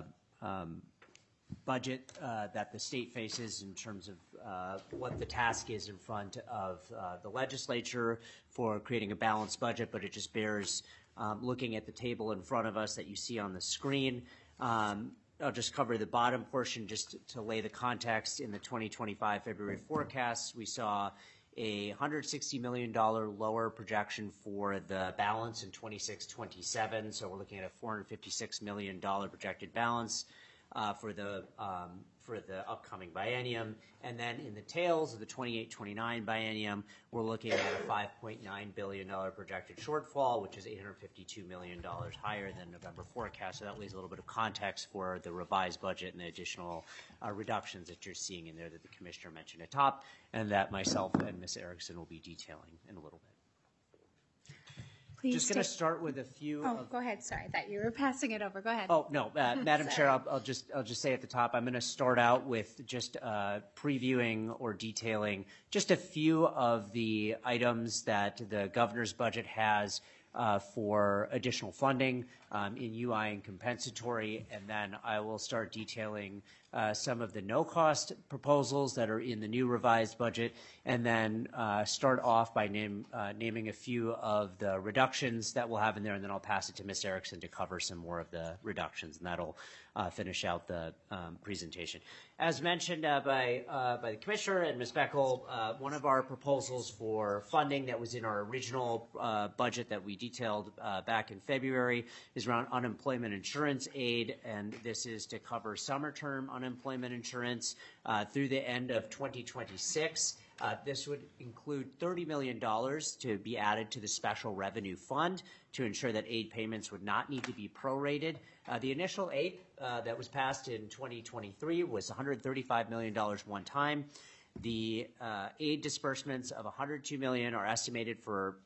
budget that the state faces in terms of what the task is in front of the legislature for creating a balanced budget, but it just bears looking at the table in front of us that you see on the screen. I'll just cover the bottom portion just to lay the context. In the 2025 February forecast, we saw a $160 million lower projection for the balance in 26-27. So we're looking at a $456 million projected balance for the upcoming biennium. And then in the tails of the 28-29 biennium, we're looking at a $5.9 billion projected shortfall, which is $852 million higher than November forecast. So that leaves a little bit of context for the revised budget and the additional reductions that you're seeing in there that the Commissioner mentioned at top, and that myself and Ms. Erickson will be detailing in a little bit. Please Just going to state- start with a few. Oh, go ahead. Sorry, I thought you were passing it over. Go ahead. Oh, no, Madam Chair, I'll just say at the top, I'm going to start out with just previewing or detailing just a few of the items that the governor's budget has for additional funding in UI and compensatory, and then I will start detailing some of the no-cost proposals that are in the new revised budget, and then start off by naming a few of the reductions that we'll have in there, and then I'll pass it to Ms. Erickson to cover some more of the reductions, and that'll finish out the presentation. As mentioned by the Commissioner and Ms. Beckel, one of our proposals for funding that was in our original budget that we detailed back in February is around unemployment insurance aid, and this is to cover summer term unemployment insurance through the end of 2026. This would include $30 million to be added to the special revenue fund to ensure that aid payments would not need to be prorated. The initial aid that was passed in 2023 was $135 million one time. The aid disbursements of $102 million are estimated for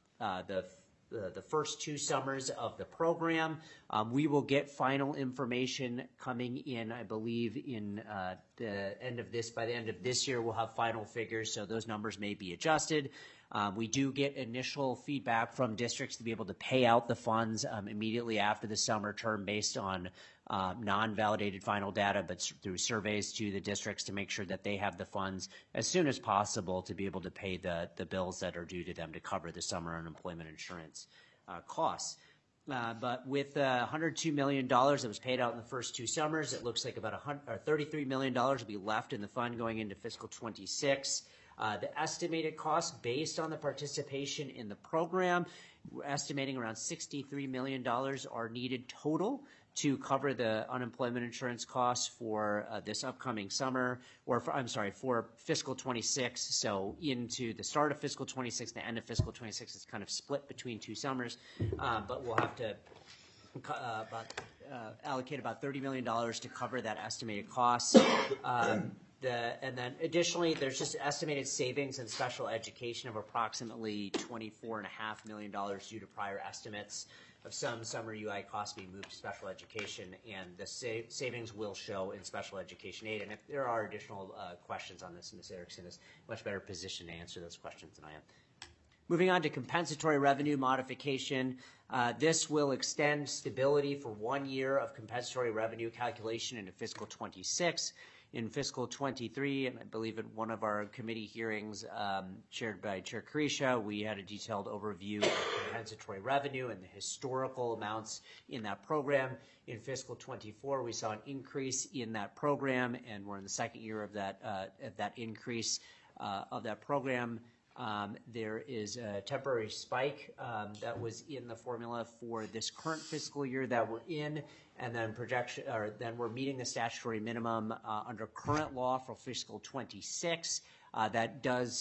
the first 2 summers of the program. We will get final information coming in, I believe, in the end of this. By the end of this year, we'll have final figures, so those numbers may be adjusted. We do get initial feedback from districts to be able to pay out the funds immediately after the summer term based on non-validated final data, but through surveys to the districts to make sure that they have the funds as soon as possible to be able to pay the bills that are due to them to cover the summer unemployment insurance costs. But with $102 million that was paid out in the first 2 summers, it looks like about $33 million will be left in the fund going into fiscal 26. The estimated cost based on the participation in the program, we're estimating around $63 million are needed total to cover the unemployment insurance costs for this upcoming summer, or for fiscal 26. So into the start of fiscal 26, the end of fiscal 26 is kind of split between 2 summers, but we'll have to allocate about $30 million to cover that estimated cost. And then additionally, there's just estimated savings in special education of approximately $24.5 million due to prior estimates of some summer UI costs being moved to special education, and the savings will show in special education aid. And if there are additional questions on this, Ms. Erickson is much better positioned to answer those questions than I am. Moving on to compensatory revenue modification. This will extend stability for 1 year of compensatory revenue calculation into fiscal 26. In fiscal 23, and I believe at one of our committee hearings chaired by Chair Carisha, we had a detailed overview of compensatory revenue and the historical amounts in that program. In fiscal 24, we saw an increase in that program, and we're in the second year of that increase of that program. There is a temporary spike that was in the formula for this current fiscal year that we're in, and then then we're meeting the statutory minimum under current law for fiscal 26. That does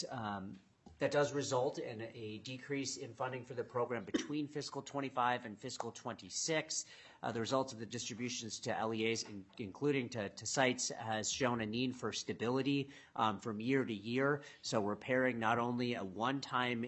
result in a decrease in funding for the program between fiscal 25 and fiscal 26. The results of the distributions to LEAs, including to sites, has shown a need for stability from year to year. So we're pairing not only a one-time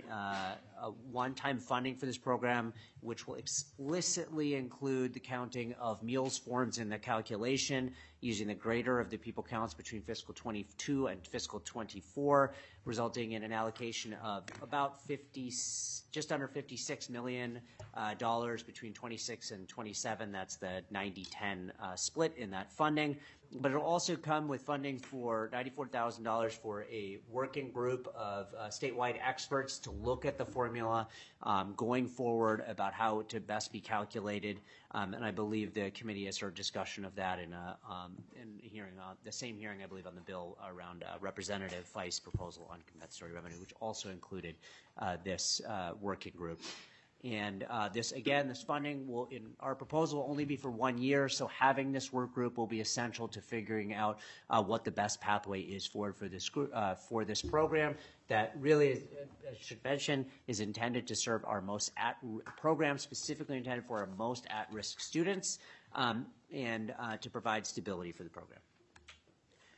funding for this program, which will explicitly include the counting of meals forms in the calculation, using the greater of the people counts between fiscal 22 and fiscal 24, resulting in an allocation of about just under $56 million between 26 and 27. That's the 90-10 split in that funding. But it'll also come with funding for $94,000 for a working group of statewide experts to look at the formula going forward about how to best be calculated. And I believe the committee has heard discussion of that in hearing the same hearing, I believe, on the bill around Representative Feist's proposal on compensatory revenue, which also included this working group. And this funding will, in our proposal, only be for 1 year. So having this work group will be essential to figuring out what the best pathway is for this program. That really, I should mention, is intended to serve our program specifically intended for our most at-risk students, and to provide stability for the program.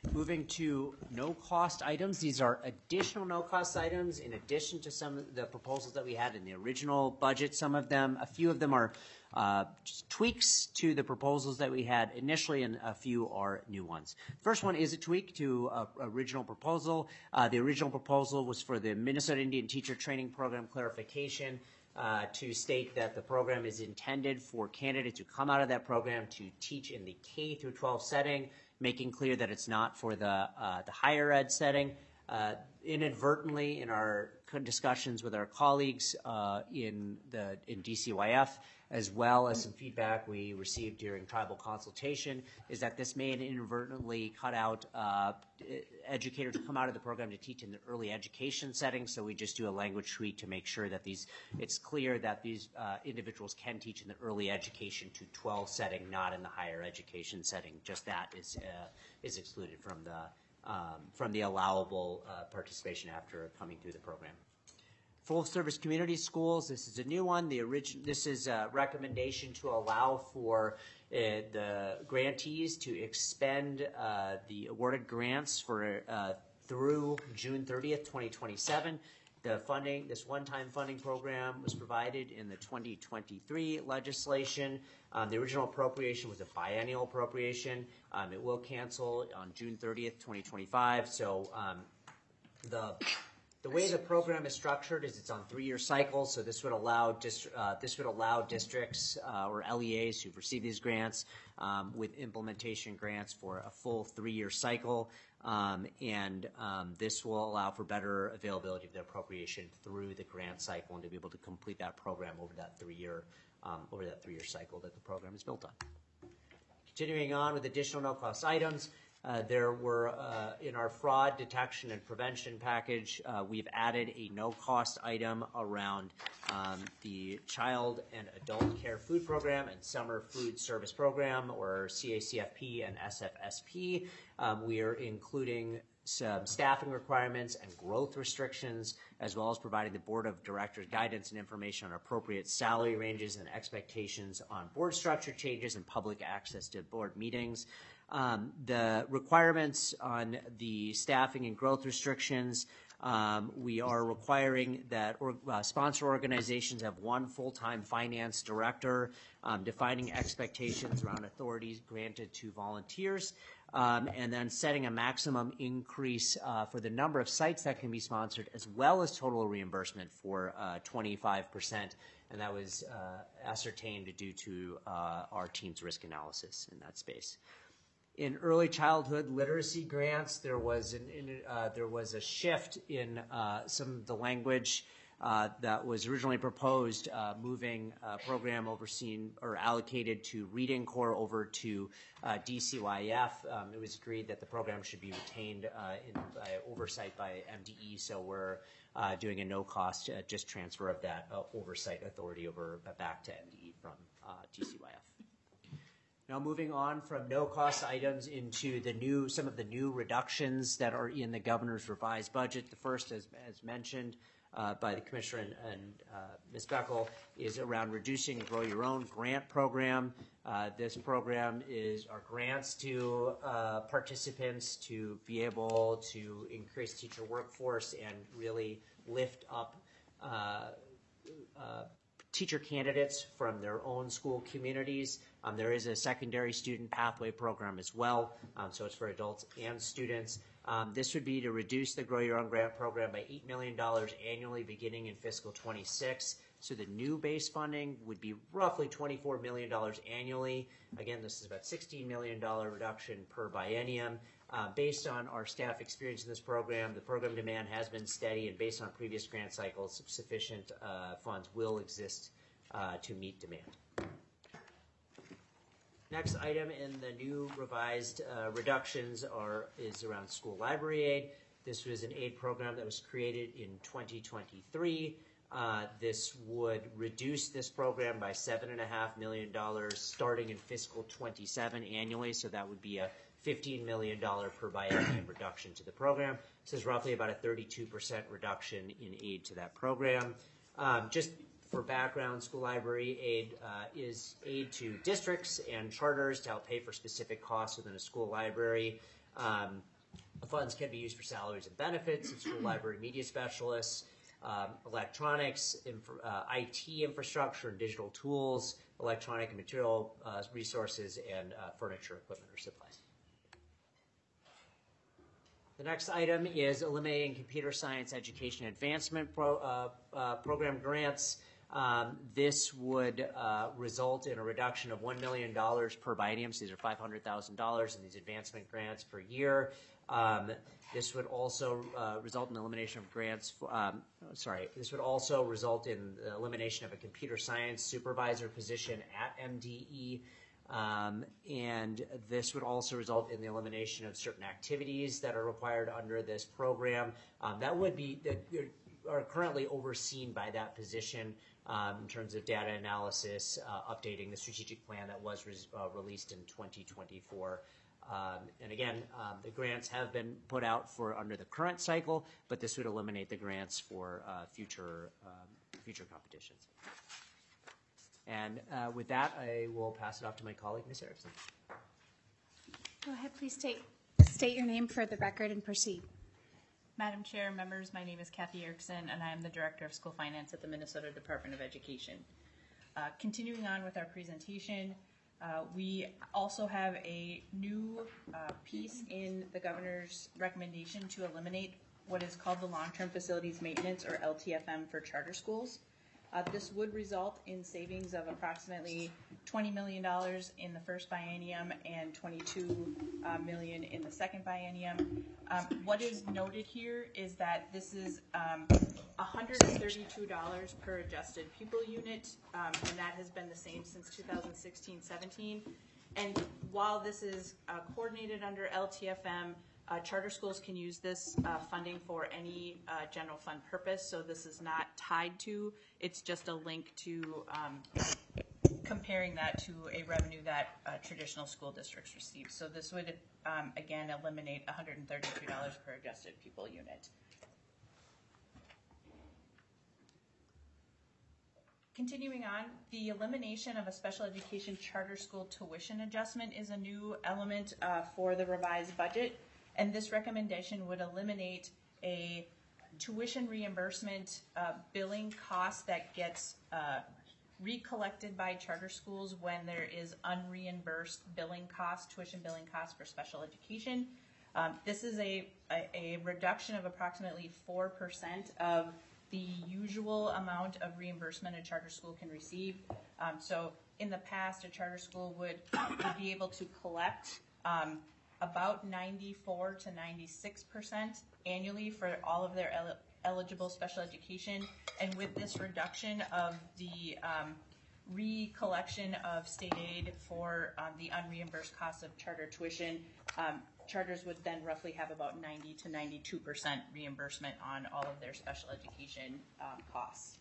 Moving to no-cost items, these are additional no-cost items in addition to some of the proposals that we had in the original budget. A few of them are just tweaks to the proposals that we had initially, and a few are new ones. First one is a tweak to original proposal. The original proposal was for the Minnesota Indian Teacher Training Program clarification to state that the program is intended for candidates who come out of that program to teach in the K through 12 setting, making clear that it's not for the higher ed setting. Inadvertently, in our discussions with our colleagues in DCYF, as well as some feedback we received during tribal consultation, is that this may inadvertently cut out educators who come out of the program to teach in the early education setting. So we just do a language tweak to make sure that it's clear that these individuals can teach in the early education to 12 setting, not in the higher education setting. Just that is excluded from the allowable participation after coming through the program. Full service community schools, this is a new one. This is a recommendation to allow for the grantees to expend the awarded grants for through June 30th, 2027. The funding, this one-time funding program was provided in the 2023 legislation. The original appropriation was a biennial appropriation. It will cancel on June 30th, 2025. So the way the program is structured is it's on 3-year cycles. So this would allow districts or LEAs who've received these grants with implementation grants for a full 3-year cycle. This will allow for better availability of the appropriation through the grant cycle and to be able to complete that program over that 3-year cycle that the program is built on. Continuing on with additional no-cost items, there were in our fraud detection and prevention package, we've added a no-cost item around the Child and Adult Care Food Program and Summer Food Service Program, or CACFP and SFSP. We are including some staffing requirements and growth restrictions, as well as providing the Board of Directors guidance and information on appropriate salary ranges and expectations on board structure changes and public access to board meetings. The requirements on the staffing and growth restrictions, we are requiring that sponsor organizations have one full-time finance director, defining expectations around authorities granted to volunteers, and then setting a maximum increase for the number of sites that can be sponsored, as well as total reimbursement for 25%. And that was ascertained due to our team's risk analysis in that space. In early childhood literacy grants, there was a shift in some of the language that was originally proposed, moving a program overseen or allocated to Reading Corps over to DCYF. It was agreed that the program should be retained by oversight by MDE, so we're doing a no-cost just transfer of that oversight authority back to MDE from DCYF. Now moving on from no-cost items into some of the new reductions that are in the governor's revised budget. The first, as mentioned by the commissioner and Ms. Beckel, is around reducing the Grow Your Own grant program. This program is our grants to participants to be able to increase teacher workforce and really lift up teacher candidates from their own school communities. There is a secondary student pathway program as well, so it's for adults and students. This would be to reduce the Grow Your Own grant program by $8 million annually beginning in fiscal 26. So the new base funding would be roughly $24 million annually. Again, this is about $16 million reduction per biennium. Based on our staff experience in this program, the program demand has been steady, and based on previous grant cycles, sufficient funds will exist to meet demand. Next item in the new revised reductions is around school library aid. This was an aid program that was created in 2023. This would reduce this program by $7.5 million starting in fiscal 27 annually, so that would be a $15 million per biennium reduction to the program. This is roughly about a 32% reduction in aid to that program. Just for background, school library aid is aid to districts and charters to help pay for specific costs within a school library. The funds can be used for salaries and benefits of school library media specialists, electronics, IT infrastructure and digital tools, electronic and material resources, and furniture, equipment, or supplies. The next item is eliminating computer science education advancement program grants. This would result in a reduction of $1 million per biennium. So these are $500,000 in these advancement grants per year. This would also result in elimination of grants. This would also result in the elimination of a computer science supervisor position at MDE. And this would also result in the elimination of certain activities that are required under this program that are currently overseen by that position in terms of data analysis, updating the strategic plan that was released in 2024. And again, the grants have been put out for under the current cycle, but this would eliminate the grants for future competitions. And with that, I will pass it off to my colleague, Ms. Erickson. Go ahead, please state your name for the record and proceed. Madam Chair, members, my name is Kathy Erickson, and I am the Director of School Finance at the Minnesota Department of Education. Continuing on with our presentation, we also have a new piece in the Governor's recommendation to eliminate what is called the Long-Term Facilities Maintenance, or LTFM, for charter schools. This would result in savings of approximately $20 million in the first biennium and $22 million in the second biennium. What is noted here is that this is $132 per adjusted pupil unit, and that has been the same since 2016-17. And while this is coordinated under LTFM, charter schools can use this funding for any general fund purpose, so this is not tied to. It's just a link to comparing that to a revenue that traditional school districts receive. So this would, again, eliminate $132 per adjusted pupil unit. Continuing on, the elimination of a special education charter school tuition adjustment is a new element for the revised budget. And this recommendation would eliminate a tuition reimbursement billing cost that gets recollected by charter schools when there is unreimbursed tuition billing costs for special education. This is a reduction of approximately 4% of the usual amount of reimbursement a charter school can receive. So in the past, a charter school would be able to collect about 94 to 96% annually for all of their eligible special education. And with this reduction of the recollection of state aid for the unreimbursed costs of charter tuition, charters would then roughly have about 90 to 92% reimbursement on all of their special education costs.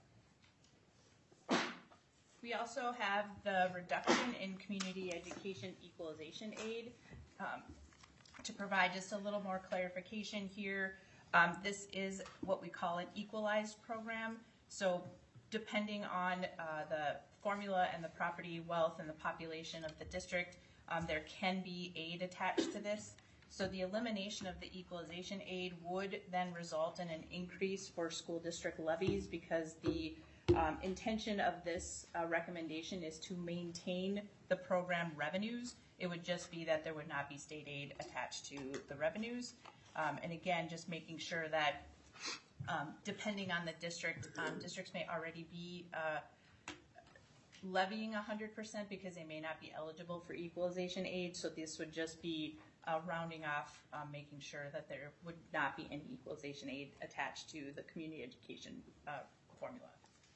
We also have the reduction in community education equalization aid. To provide just a little more clarification here, this is what we call an equalized program. So depending on the formula and the property, wealth, and the population of the district, there can be aid attached to this. So the elimination of the equalization aid would then result in an increase for school district levies, because the intention of this recommendation is to maintain the program revenues. It would just be that there would not be state aid attached to the revenues. And again, just making sure that depending on the district, districts may already be levying 100% because they may not be eligible for equalization aid. So this would just be rounding off, making sure that there would not be any equalization aid attached to the community education formula.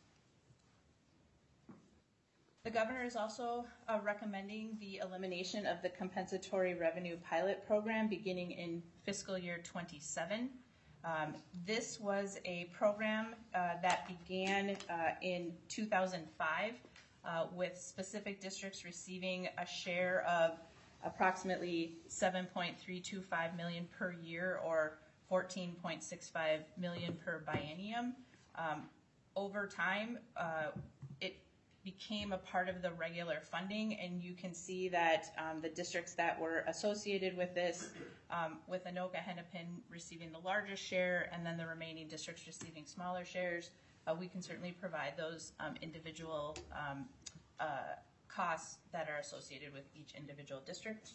The governor is also recommending the elimination of the compensatory revenue pilot program beginning in fiscal year 27. This was a program that began in 2005 with specific districts receiving a share of approximately $7.325 million per year, or $14.65 million per biennium. Over time, it became a part of the regular funding, and you can see that the districts that were associated with this with Anoka Hennepin receiving the largest share and then the remaining districts receiving smaller shares. We can certainly provide those individual costs that are associated with each individual district.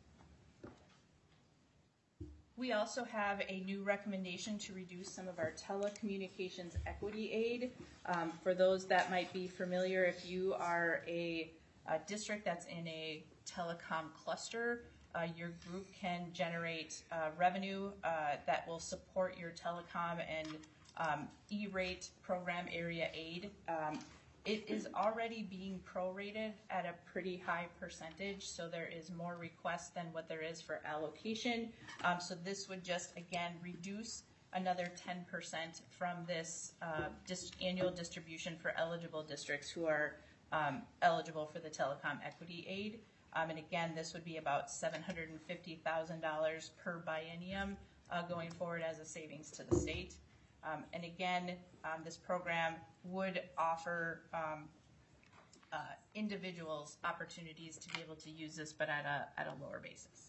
We also have a new recommendation to reduce some of our telecommunications equity aid. For those that might be familiar, if you are a district that's in a telecom cluster, your group can generate revenue that will support your telecom and E-rate program area aid. It is already being prorated at a pretty high percentage, so there is more requests than what there is for allocation. So this would just, again, reduce another 10% from this annual distribution for eligible districts who are eligible for the telecom equity aid. And again, this would be about $750,000 per biennium going forward as a savings to the state. And again, this program would offer individuals opportunities to be able to use this, but at a lower basis.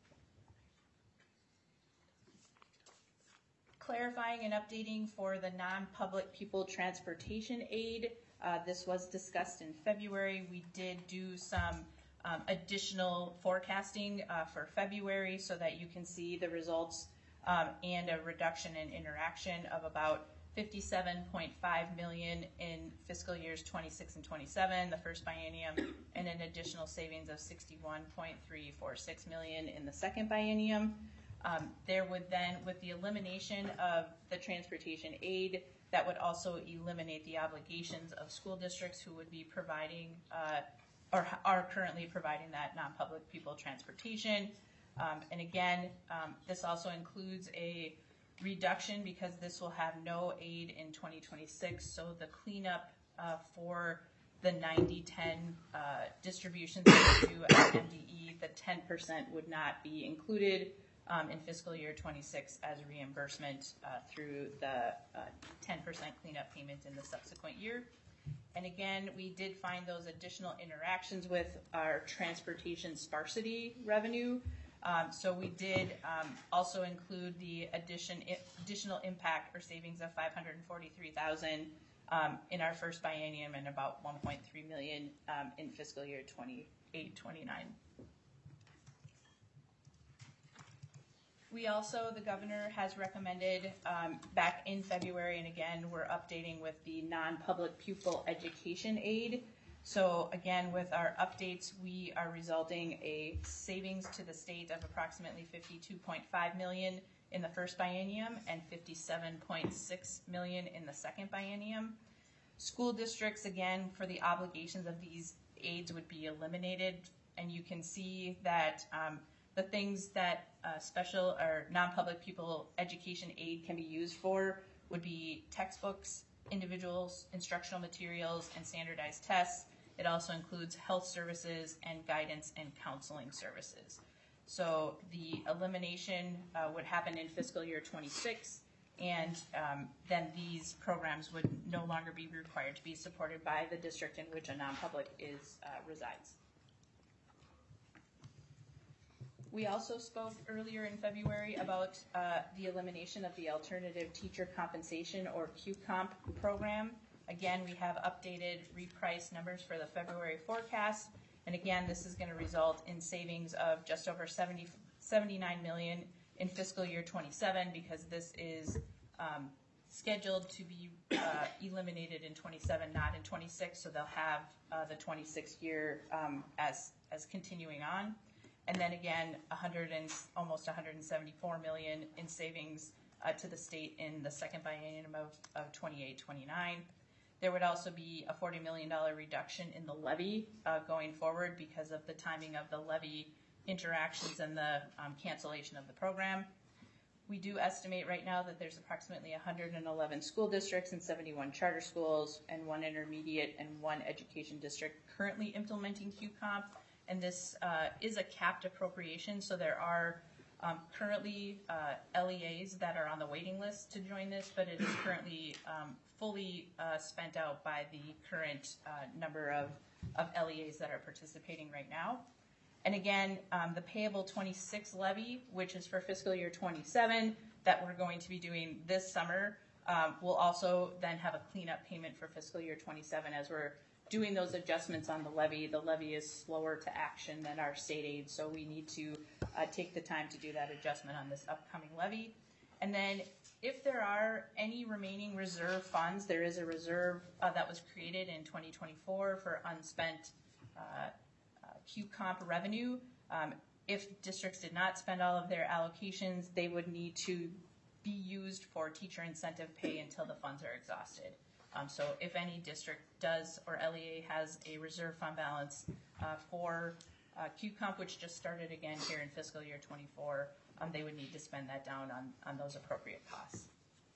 Clarifying and updating for the non-public pupil transportation aid. This was discussed in February. We did do some additional forecasting for February so that you can see the results and a reduction in interaction of about $57.5 million in fiscal years 26 and 27, the first biennium, and an additional savings of $61.346 million in the second biennium. There would then, with the elimination of the transportation aid, that would also eliminate the obligations of school districts who would be providing or are currently providing that non-public pupil transportation. And again, this also includes a reduction because this will have no aid in 2026. So the cleanup for the 90-10 distributions that we do at MDE, the 10% would not be included in fiscal year 26 as reimbursement through the 10% cleanup payment in the subsequent year. And again, we did find those additional interactions with our transportation sparsity revenue. So we did also include the additional impact or savings of $543,000 in our first biennium and about $1.3 million in fiscal year 28-29. We also, the governor has recommended back in February, and again, we're updating with the non-public pupil education aid. So again, with our updates, we are resulting a savings to the state of approximately $52.5 million in the first biennium and $57.6 million in the second biennium. School districts, again, for the obligations of these aids would be eliminated, and you can see that the things that special or non-public pupil education aid can be used for would be textbooks, individuals, instructional materials, and standardized tests. It also includes health services and guidance and counseling services. So the elimination would happen in fiscal year 26, and then these programs would no longer be required to be supported by the district in which a non-public resides. We also spoke earlier in February about the elimination of the Alternative Teacher Compensation or QComp program. Again, we have updated repriced numbers for the February forecast. And again, this is going to result in savings of just over $79 million in fiscal year 27 because this is scheduled to be eliminated in 27, not in 26. So they'll have the 26 year as continuing on. And then again, almost $174 million in savings to the state in the second biennium of 28-29. There would also be a $40 million reduction in the levy going forward because of the timing of the levy interactions and the cancellation of the program. We do estimate right now that there's approximately 111 school districts and 71 charter schools and 1 intermediate and 1 education district currently implementing QComp. And this is a capped appropriation, so there are currently LEAs that are on the waiting list to join this, but it is currently fully spent out by the current number of LEAs that are participating right now. And again, the payable 26 levy, which is for fiscal year 27, that we're going to be doing this summer, we'll also then have a cleanup payment for fiscal year 27 as we're doing those adjustments on the levy. The levy is slower to action than our state aid, so we need to take the time to do that adjustment on this upcoming levy. And then if there are any remaining reserve funds, there is a reserve that was created in 2024 for unspent Q-Comp revenue. If districts did not spend all of their allocations, they would need to be used for teacher incentive pay until the funds are exhausted. So if any district does or LEA has a reserve fund balance for Q-Comp, which just started again here in fiscal year 24, they would need to spend that down on those appropriate costs.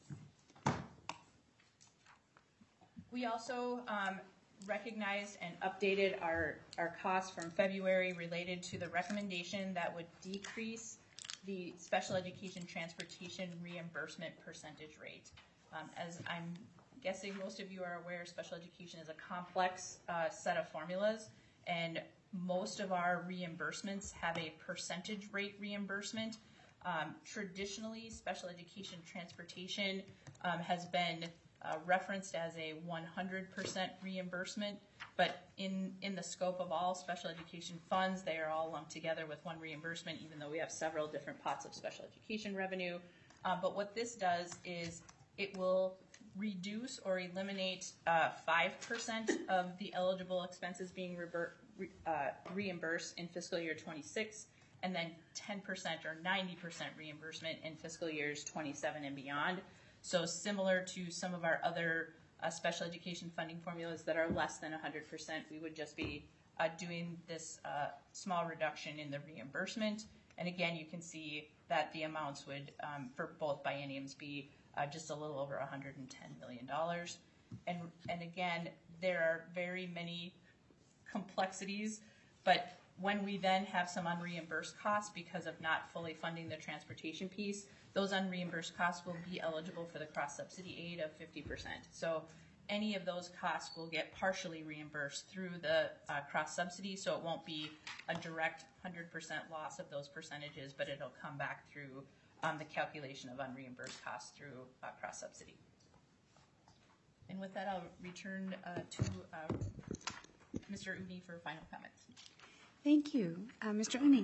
We also recognized and updated our costs from February related to the recommendation that would decrease the special education transportation reimbursement percentage rate. As I'm guessing most of you are aware, special education is a complex set of formulas, and most of our reimbursements have a percentage rate reimbursement. Traditionally, special education transportation has been referenced as a 100% reimbursement, but in the scope of all special education funds, they are all lumped together with one reimbursement, even though we have several different pots of special education revenue. But what this does is it will reduce or eliminate 5% of the eligible expenses being reimbursed in fiscal year 26, and then 10% or 90% reimbursement in fiscal years 27 and beyond. So similar to some of our other special education funding formulas that are less than 100%, we would just be doing this small reduction in the reimbursement. And again, you can see that the amounts would, for both bienniums, be just a little over $110 million. And again, there are very many complexities, but when we then have some unreimbursed costs because of not fully funding the transportation piece, those unreimbursed costs will be eligible for the cross-subsidy aid of 50%. So any of those costs will get partially reimbursed through the cross-subsidy, so it won't be a direct 100% loss of those percentages, but it'll come back through the calculation of unreimbursed costs through cross-subsidy. And with that, I'll return to Mr. Uni for final comments. Thank you. Mr. Uni.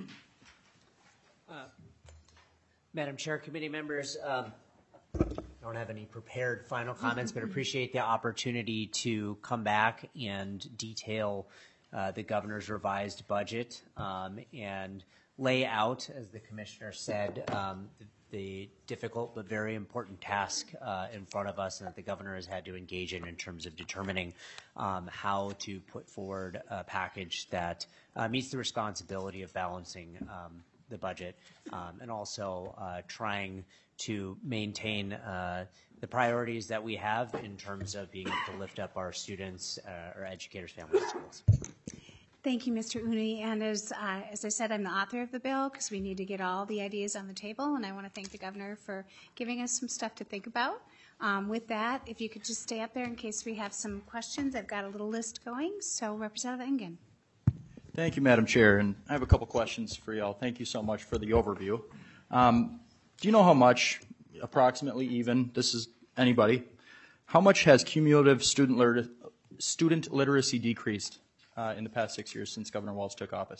Madam Chair, committee members, I don't have any prepared final comments, but appreciate the opportunity to come back and detail the governor's revised budget and lay out, as the commissioner said, the difficult but very important task in front of us and that the governor has had to engage in terms of determining how to put forward a package that meets the responsibility of balancing the budget and also trying to maintain the priorities that we have in terms of being able to lift up our students, our educators, families, and schools. Thank you, Mr. Uni. And as I said, I'm the author of the bill because we need to get all the ideas on the table, and I want to thank the governor for giving us some stuff to think about. With that, if you could just stay up there in case we have some questions. I've got a little list going. So, Representative Engen. Thank you, Madam Chair, and I have a couple questions for y'all. Thank you so much for the overview. Do you know how much, approximately even, this is anybody, how much has cumulative student literacy decreased in the past 6 years since Governor Walz took office?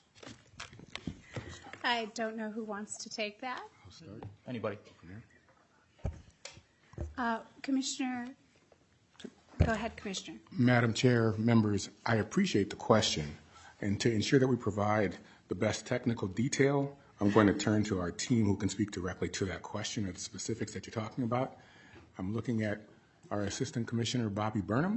I don't know who wants to take that. I'll start. Anybody? Commissioner, go ahead, Commissioner. Madam Chair, members, I appreciate the question. And to ensure that we provide the best technical detail, I'm going to turn to our team who can speak directly to that question or the specifics that you're talking about. I'm looking at our Assistant Commissioner, Bobby Burnham.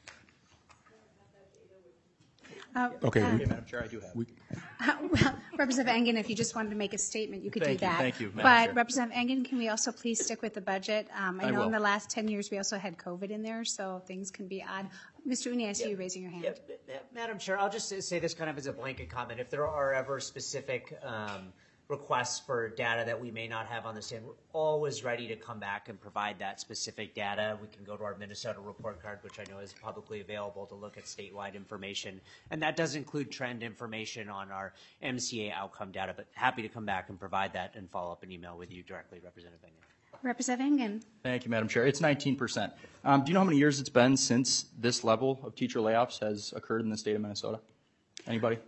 Okay. Madam Chair, I do have. Well, Representative Engen, if you just wanted to make a statement, you could do that. Thank you, Madam But Chair. Representative Engen, can we also please stick with the budget? I know will. in the last 10 years we also had COVID in there, so things can be odd. Mr. Uni, I see you raising your hand. Madam Chair, I'll just say this kind of as a blanket comment. If there are ever specific requests for data that we may not have on the stand, we're always ready to come back and provide that specific data. We can go to our Minnesota report card, which I know is publicly available, to look at statewide information. And that does include trend information on our MCA outcome data, but happy to come back and provide that and follow up an email with you directly, Representative Engen. Representative Engen. Thank you, Madam Chair. It's 19%. Do you know how many years it's been since this level of teacher layoffs has occurred in the state of Minnesota? Anybody?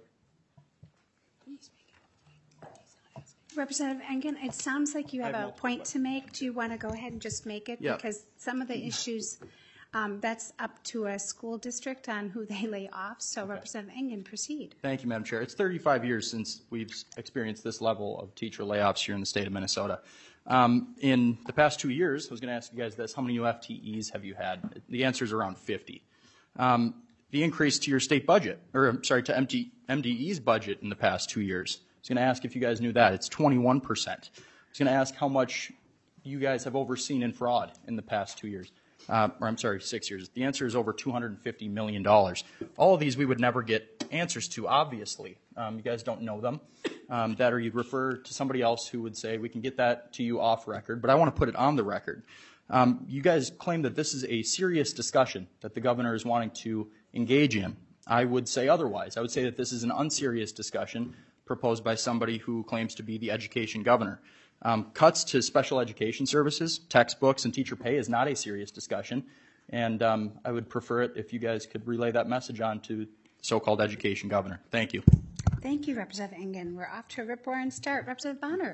Representative Engen, it sounds like you have a point to make. Do you want to go ahead and just make it? Yeah. Because some of the issues, that's up to a school district on who they lay off. So Representative Engen, proceed. Thank you, Madam Chair. It's 35 years since we've experienced this level of teacher layoffs here in the state of Minnesota. In the past 2 years, I was going to ask you guys this, how many new FTEs have you had? The answer is around 50. The increase to your state budget, or I'm sorry, to MDE's budget in the past 2 years, I was going to ask if you guys knew that. It's 21%. I was going to ask how much you guys have overseen in fraud in the past 2 years. Or I'm sorry, 6 years. The answer is over $250 million. All of these we would never get answers to, obviously. You guys don't know them. That or you'd refer to somebody else who would say, we can get that to you off record, but I want to put it on the record. You guys claim that this is a serious discussion that the governor is wanting to engage in. I would say otherwise. I would say that this is an unserious discussion proposed by somebody who claims to be the education governor. Cuts to special education services, textbooks, and teacher pay is not a serious discussion, and I would prefer it if you guys could relay that message on to the so-called education governor. Thank you. Thank you, Representative Engen. We're off to a rip-roaring start. Representative Bonner.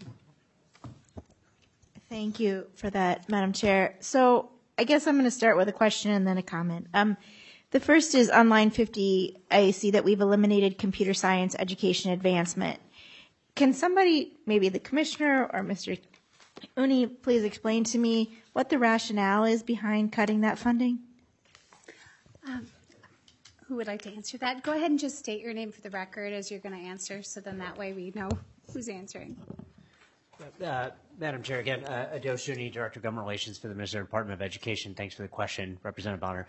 Thank you for that, Madam Chair. So I guess I'm going to start with a question and then a comment. The first is on line 50, I see that we've eliminated computer science education advancement. Can somebody, maybe the commissioner or Mr. Uni, please explain to me what the rationale is behind cutting that funding? Who would like to answer that? Go ahead and just state your name for the record as you're going to answer, so then that way we know who's answering. Madam Chair, again, Adil Shuni, Director of Government Relations for the Minnesota Department of Education. Thanks for the question, Representative Bonner.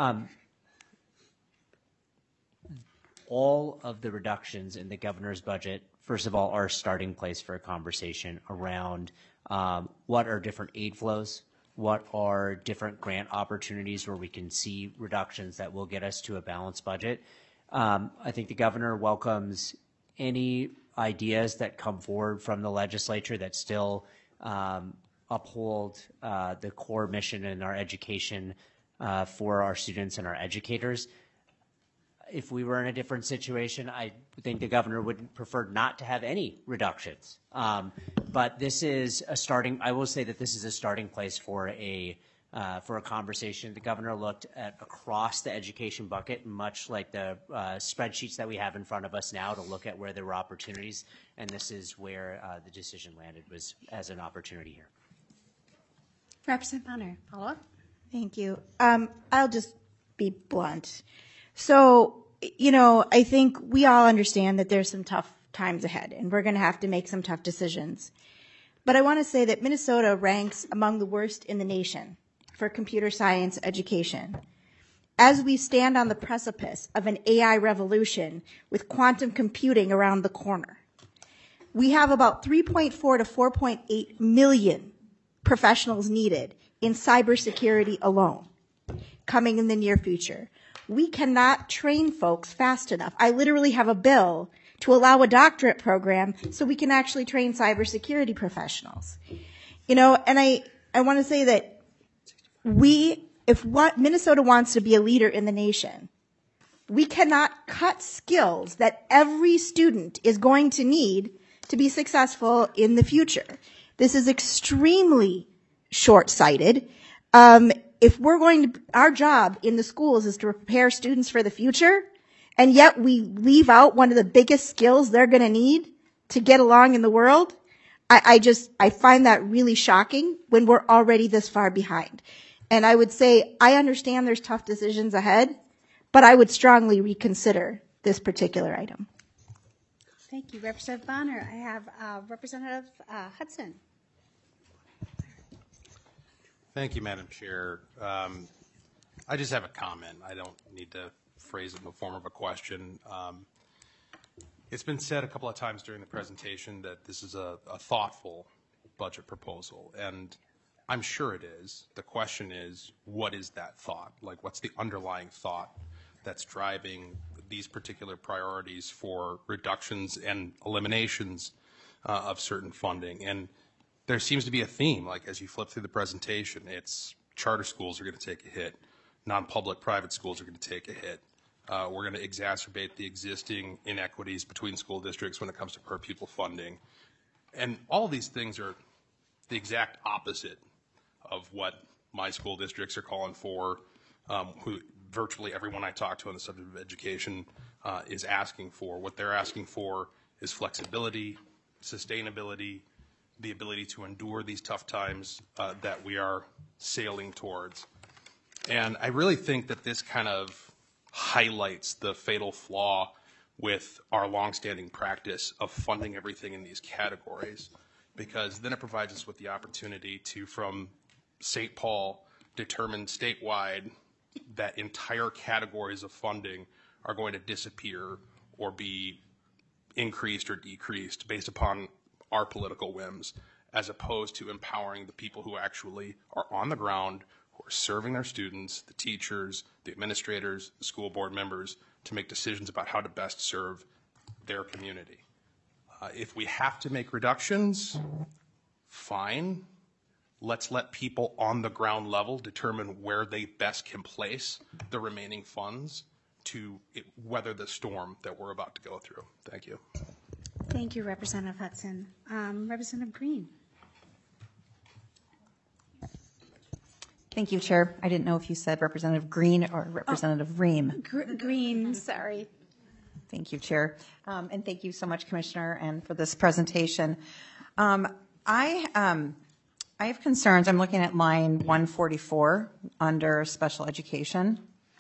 All of the reductions in the governor's budget, first of all, are a starting place for a conversation around what are different aid flows, what are different grant opportunities where we can see reductions that will get us to a balanced budget. I think the governor welcomes any ideas that come forward from the legislature that still uphold the core mission in our education for our students and our educators. If we were in a different situation, I think the governor would prefer not to have any reductions. But this is a starting, I will say that this is a starting place for a conversation. The governor looked at across the education bucket, much like the spreadsheets that we have in front of us now, to look at where there were opportunities, and this is where the decision landed, was as an opportunity here. Representative Bonner, follow up. Thank you. I'll just be blunt. So, I think we all understand that there's some tough times ahead, and we're going to have to make some tough decisions. But I want to say that Minnesota ranks among the worst in the nation for computer science education. As we stand on the precipice of an AI revolution with quantum computing around the corner, we have about 3.4 to 4.8 million professionals needed in cybersecurity alone coming in the near future. We cannot train folks fast enough. I literally have a bill to allow a doctorate program so we can actually train cybersecurity professionals. And I want to say that if Minnesota wants to be a leader in the nation, we cannot cut skills that every student is going to need to be successful in the future. This is extremely short-sighted. If we're going to, our job in the schools is to prepare students for the future, and yet we leave out one of the biggest skills they're going to need to get along in the world, I find that really shocking when we're already this far behind. And I would say, I understand there's tough decisions ahead, but I would strongly reconsider this particular item. Thank you, Representative Bonner. I have Representative Hudson. Thank you, Madam Chair. I just have a comment. I don't need to phrase it in the form of a question. It's been said a couple of times during the presentation that this is a thoughtful budget proposal, and I'm sure it is. The question is, what is that thought? Like, what's the underlying thought that's driving these particular priorities for reductions and eliminations of certain funding? And there seems to be a theme, like as you flip through the presentation, it's charter schools are going to take a hit, non-public private schools are going to take a hit. We're going to exacerbate the existing inequities between school districts when it comes to per pupil funding. And all of these things are the exact opposite of what my school districts are calling for, who virtually everyone I talk to on the subject of education is asking for. What they're asking for is flexibility, sustainability, the ability to endure these tough times that we are sailing towards. And I really think that this kind of highlights the fatal flaw with our longstanding practice of funding everything in these categories, because then it provides us with the opportunity to, from St. Paul, determine statewide that entire categories of funding are going to disappear or be increased or decreased based upon our political whims, as opposed to empowering the people who actually are on the ground, who are serving their students, the teachers, the administrators, the school board members, to make decisions about how to best serve their community. If we have to make reductions, fine. Let's let people on the ground level determine where they best can place the remaining funds to weather the storm that we're about to go through. Thank you. Thank you, Representative Hudson. Representative Green. Thank you, Chair. I didn't know if you said Representative Green or Representative Ream. Green, sorry. Thank you, Chair. And thank you so much, Commissioner, and for this presentation. I have concerns. I'm looking at line 144 under special education.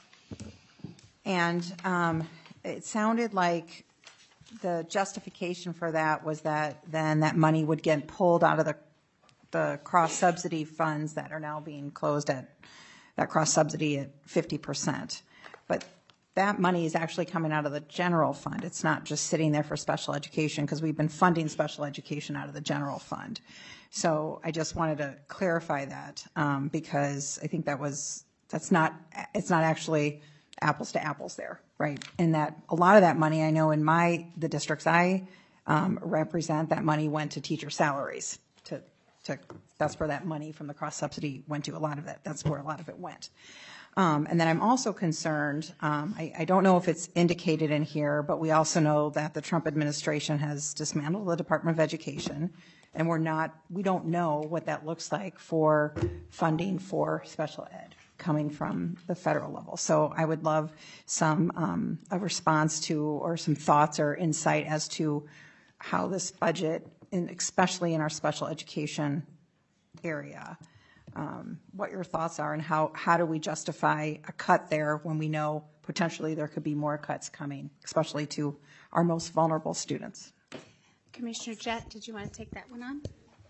And it sounded like the justification for that was that then that money would get pulled out of the cross-subsidy funds that are now being closed at that cross-subsidy at 50%. But that money is actually coming out of the general fund. It's not just sitting there for special education, because we've been funding special education out of the general fund. So I just wanted to clarify that, because I think it's not actually apples to apples there, right? And that a lot of that money, I know in the districts I represent, that money went to teacher salaries. That's where that money from the cross subsidy went to. A lot of that. That's where a lot of it went. And then I'm also concerned. I don't know if it's indicated in here, but we also know that the Trump administration has dismantled the Department of Education, and we don't know what that looks like for funding for special ed coming from the federal level. So I would love a response to, or some thoughts or insight as to how this budget, especially in our special education area, what your thoughts are, and how do we justify a cut there when we know potentially there could be more cuts coming, especially to our most vulnerable students. Commissioner Jett, did you want to take that one on?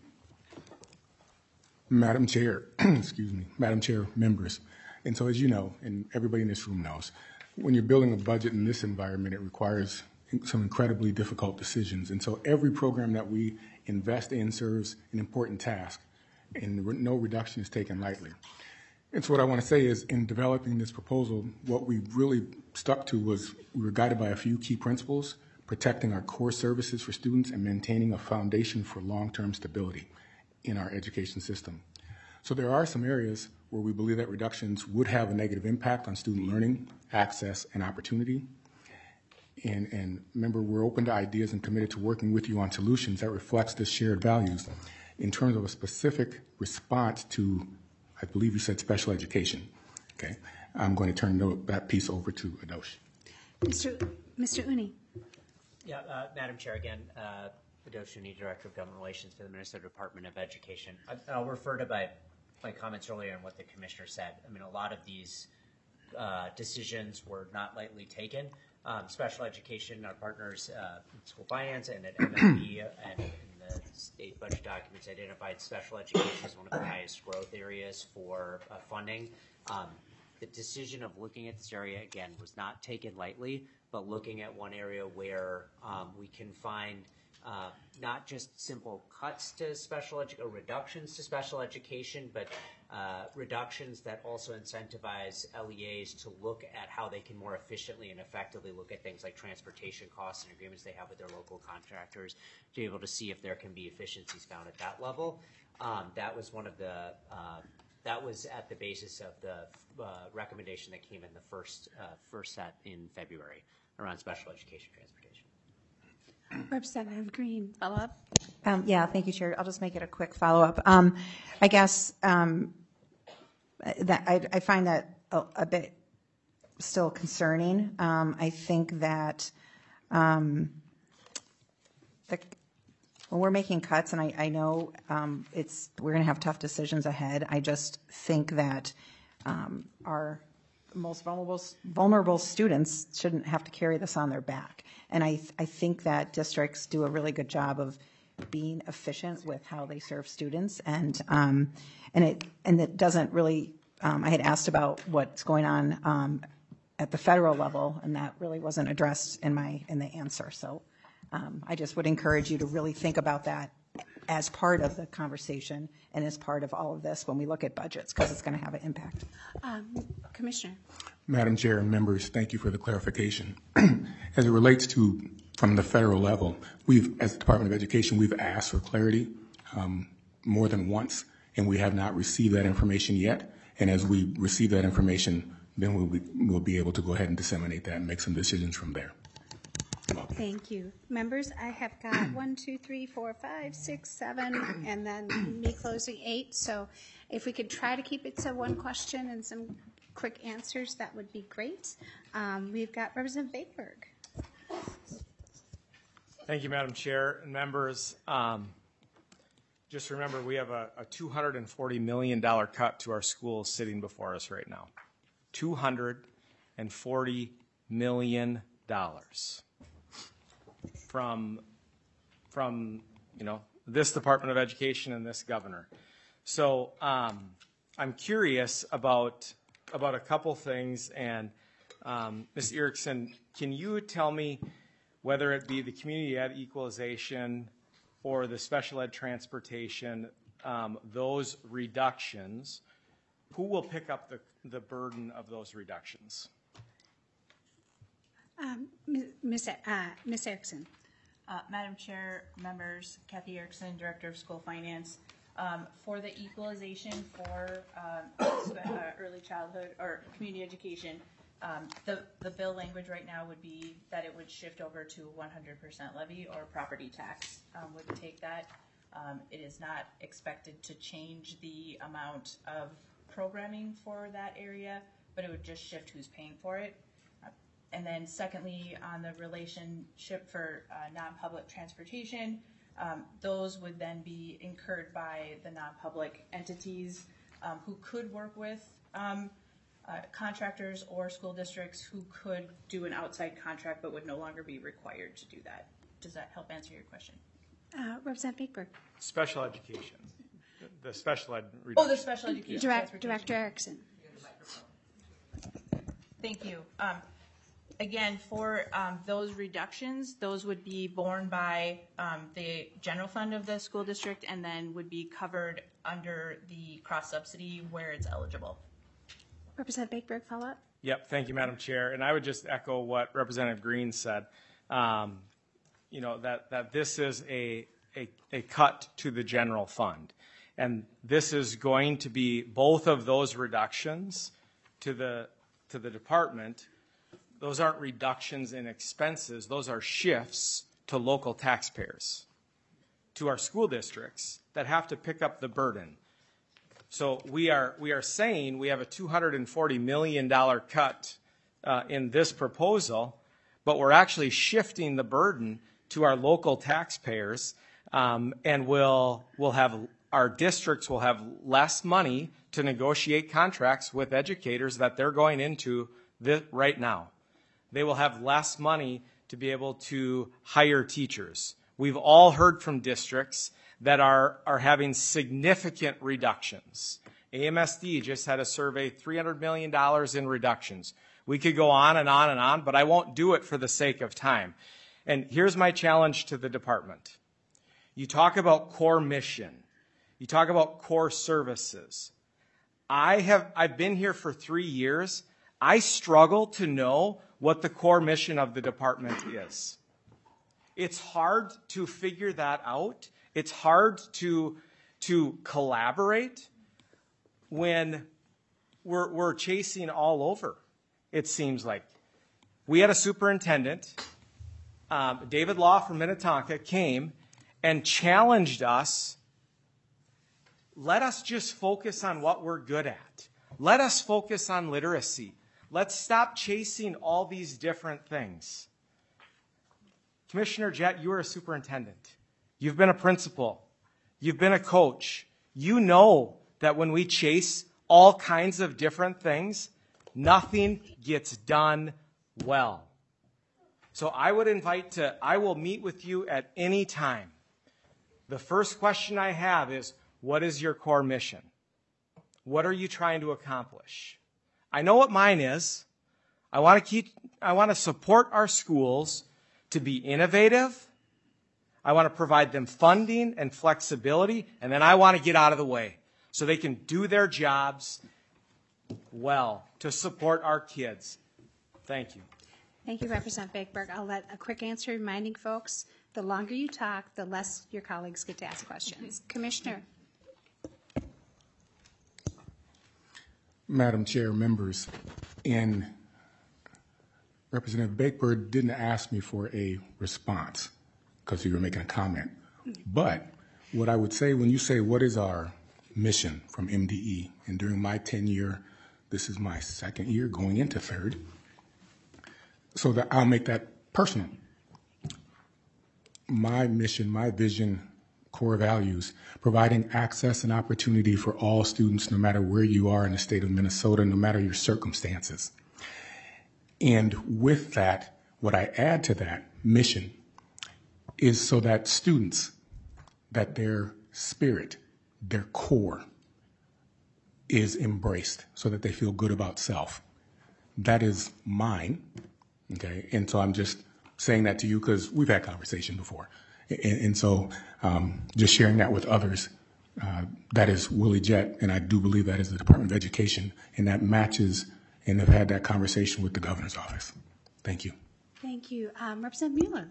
Madam Chair, excuse me, Madam Chair, members. And so as you know, and everybody in this room knows, when you're building a budget in this environment, it requires some incredibly difficult decisions. And so every program that we invest in serves an important task, and no reduction is taken lightly. And so what I want to say is, in developing this proposal, what we really stuck to was we were guided by a few key principles: protecting our core services for students and maintaining a foundation for long-term stability in our education system. So there are some areas where we believe that reductions would have a negative impact on student learning, access, and opportunity. And remember, we're open to ideas and committed to working with you on solutions that reflects the shared values. In terms of a specific response to, I believe you said special education. Okay, I'm going to turn that piece over to Adosh. Mr. Uni. Yeah, Madam Chair, again, Adosh Uni, Director of Government Relations for the Minnesota Department of Education. I'll refer to my comments earlier on what the Commissioner said. I mean, a lot of these decisions were not lightly taken. Special education, our partners in school finance and at MSP and in the state budget documents identified special education as one of the highest growth areas for funding. the decision of looking at this area, again, was not taken lightly, but looking at one area where we can find not just simple cuts to special education, or reductions to special education, but reductions that also incentivize LEAs to look at how they can more efficiently and effectively look at things like transportation costs and agreements they have with their local contractors, to be able to see if there can be efficiencies found at that level. That was one of the that was at the basis of the recommendation that came in the first set in February around special education transportation. Representative Green, follow up. Yeah, thank you, Chair. I'll just make it a quick follow-up. I guess that I find that a bit still concerning. I think that when we're making cuts, and I know we're going to have tough decisions ahead, I just think that our most vulnerable students shouldn't have to carry this on their back. And I think that districts do a really good job of being efficient with how they serve students, and it doesn't really. I had asked about what's going on at the federal level, and that really wasn't addressed in the answer. So I just would encourage you to really think about that as part of the conversation and as part of all of this when we look at budgets, because it's going to have an impact. Commissioner. Madam Chair and members, thank you for the clarification. As it relates to from the federal level, as the Department of Education, we've asked for clarity more than once, and we have not received that information yet. And as we receive that information, then we'll be able to go ahead and disseminate that and make some decisions from there. Thank you. Members, I have got 1, 2, 3, 4, 5, 6, 7, and then me closing 8. So if we could try to keep it to one question and some quick answers, that would be great. We've got Representative Bakeberg. Thank you, Madam Chair and members. Just remember, we have a $240 million cut to our schools sitting before us right now. $240 million from this Department of Education and this governor. So I'm curious about a couple things, and Ms. Erickson, can you tell me whether it be the community ed equalization or the special ed transportation, those reductions, who will pick up the burden of those reductions? Ms. Erickson. Madam Chair, members, Kathy Erickson, Director of School Finance. For the equalization for early childhood or community education, the bill language right now would be that it would shift over to 100% levy, or property tax would take that. It is not expected to change the amount of programming for that area, but it would just shift who's paying for it. And then secondly, on the relationship for non-public transportation, those would then be incurred by the non-public entities who could work with contractors or school districts who could do an outside contract but would no longer be required to do that. Does that help answer your question? Representative Bakeberg. Special education. The special ed reduction. Oh, the special education. Director Erickson. Thank you. Again, for those reductions, those would be borne by the general fund of the school district and then would be covered under the cross-subsidy where it's eligible. Representative Bakeberg, follow up. Yep, thank you, Madam Chair. And I would just echo what Representative Green said. That this is a cut to the general fund. And this is going to be both of those reductions to the department. Those aren't reductions in expenses. Those are shifts to local taxpayers, to our school districts that have to pick up the burden. So we are saying we have a $240 million cut in this proposal, but we're actually shifting the burden to our local taxpayers, and our districts will have less money to negotiate contracts with educators that they're going into right now. They will have less money to be able to hire teachers. We've all heard from districts that are having significant reductions AMSD just had a survey, $300 million in reductions. We could go on and on and on, but I won't do it for the sake of time. And here's my challenge to the department. You talk about core mission. You talk about core services. I've been here for 3 years. I struggle to know what the core mission of the department is. It's hard to figure that out. It's hard to collaborate when we're chasing all over, it seems like. We had a superintendent, David Law from Minnetonka, came and challenged us. Let us just focus on what we're good at. Let us focus on literacy. Let's stop chasing all these different things. Commissioner Jett, you are a superintendent. You've been a principal. You've been a coach. You know that when we chase all kinds of different things, nothing gets done well. So I will meet with you at any time. The first question I have is, what is your core mission? What are you trying to accomplish? I know what mine is. I want to support our schools to be innovative. I want to provide them funding and flexibility, and then I want to get out of the way so they can do their jobs well to support our kids. Thank you. Thank you, Representative Bakeberg. I'll let a quick answer reminding folks, the longer you talk, the less your colleagues get to ask questions. Commissioner. Madam Chair, members, and Representative Bakeberg didn't ask me for a response because you were making a comment. But what I would say when you say, what is our mission from MDE? And during my tenure, this is my second year going into third, so that I'll make that personal. My mission, my vision, core values, providing access and opportunity for all students, no matter where you are in the state of Minnesota, no matter your circumstances. And with that, what I add to that mission is so that students, that their spirit, their core is embraced so that they feel good about self. That is mine, okay? And so I'm just saying that to you because we've had conversation before. And so just sharing that with others, that is Willie Jett, and I do believe that is the Department of Education, and that matches, and have had that conversation with the governor's office. Thank you. Thank you. Representative Mueller.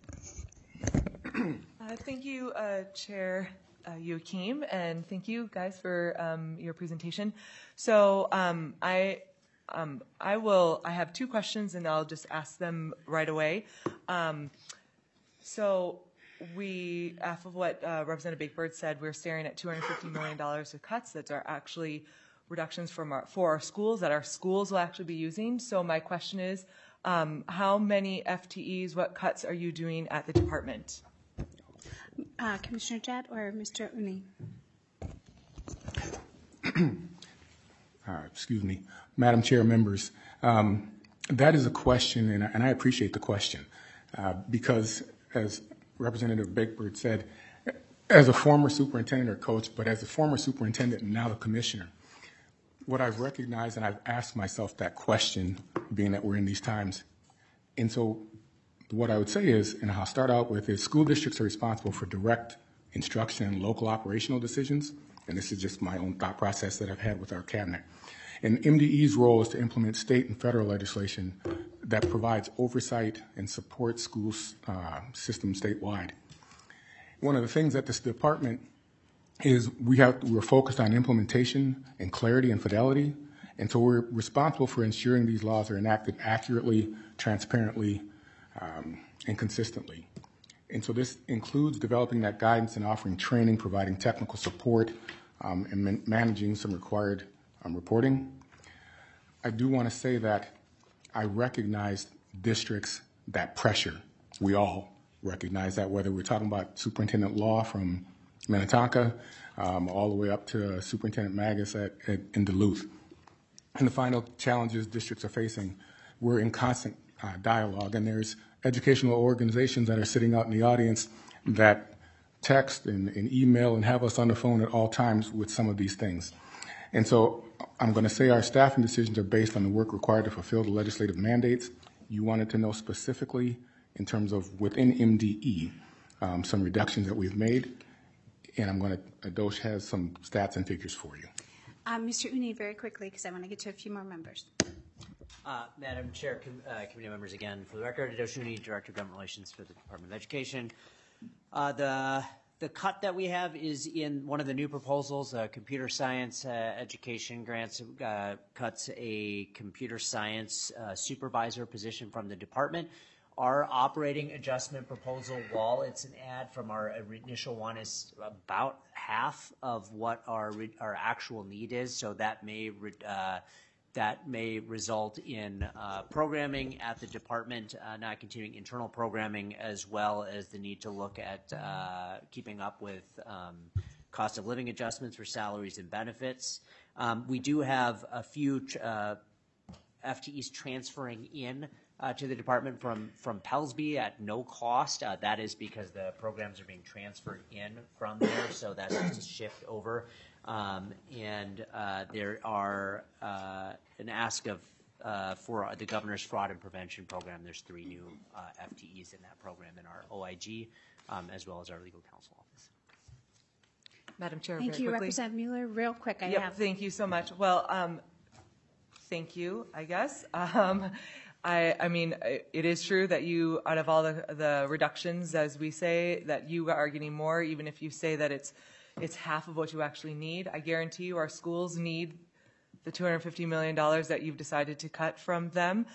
Thank you, Chair Joachim, and thank you guys for your presentation. So I have two questions, and I'll just ask them right away. So off of what Representative Bakeberg said, we're staring at $250 million of cuts that are actually reductions for our schools that our schools will actually be using. So my question is, how many FTEs, what cuts are you doing at the department? Commissioner Jett or Mr. Uni? Excuse me. Madam Chair, members, that is a question, and I appreciate the question, because as Representative Bakeberg said, as a former superintendent or coach, but as a former superintendent and now the commissioner, what I've recognized, and I've asked myself that question, being that we're in these times, and so what I would say is, and I'll start out with, is school districts are responsible for direct instruction and local operational decisions, and this is just my own thought process that I've had with our cabinet. And MDE's role is to implement state and federal legislation that provides oversight and supports schools systems statewide. One of the things that this department is we're focused on implementation and clarity and fidelity, and so we're responsible for ensuring these laws are enacted accurately, transparently, and consistently. And so this includes developing that guidance and offering training, providing technical support, and managing some required reporting. I do want to say that I recognize districts that pressure. We all recognize that, whether we're talking about Superintendent Law from Minnetonka, all the way up to Superintendent Magus in Duluth. And the final challenges districts are facing, we're in constant dialogue, and there's educational organizations that are sitting out in the audience that text and email and have us on the phone at all times with some of these things. And so I'm going to say our staffing decisions are based on the work required to fulfill the legislative mandates. You wanted to know specifically in terms of within MDE, some reductions that we've made. And I'm going to, Adosh has some stats and figures for you. Mr. Uni, very quickly, because I want to get to a few more members. Madam Chair, committee members, again, for the record, Adosh Uni, Director of Government Relations for the Department of Education. The cut that we have is in one of the new proposals, computer science education grants cuts a computer science supervisor position from the department. Our operating adjustment proposal, while it's an add from our initial one, is about half of what our actual need is. So that may result in programming at the department, not continuing internal programming, as well as the need to look at keeping up with cost of living adjustments for salaries and benefits. We do have a few FTEs transferring in to the department from Pellsby at no cost. That is because the programs are being transferred in from there, so that's just a shift over. There are an ask of for the Governor's Fraud and Prevention Program. There's 3 new FTEs in that program in our OIG, as well as our legal counsel office. Madam Chair, Thank very you, quickly. Representative Mueller. Real quick, Thank you so much. Well, thank you, I guess. I mean, it is true that you, out of all the reductions, as we say, that you are getting more, even if you say that it's half of what you actually need. I guarantee you our schools need the $250 million that you've decided to cut from them.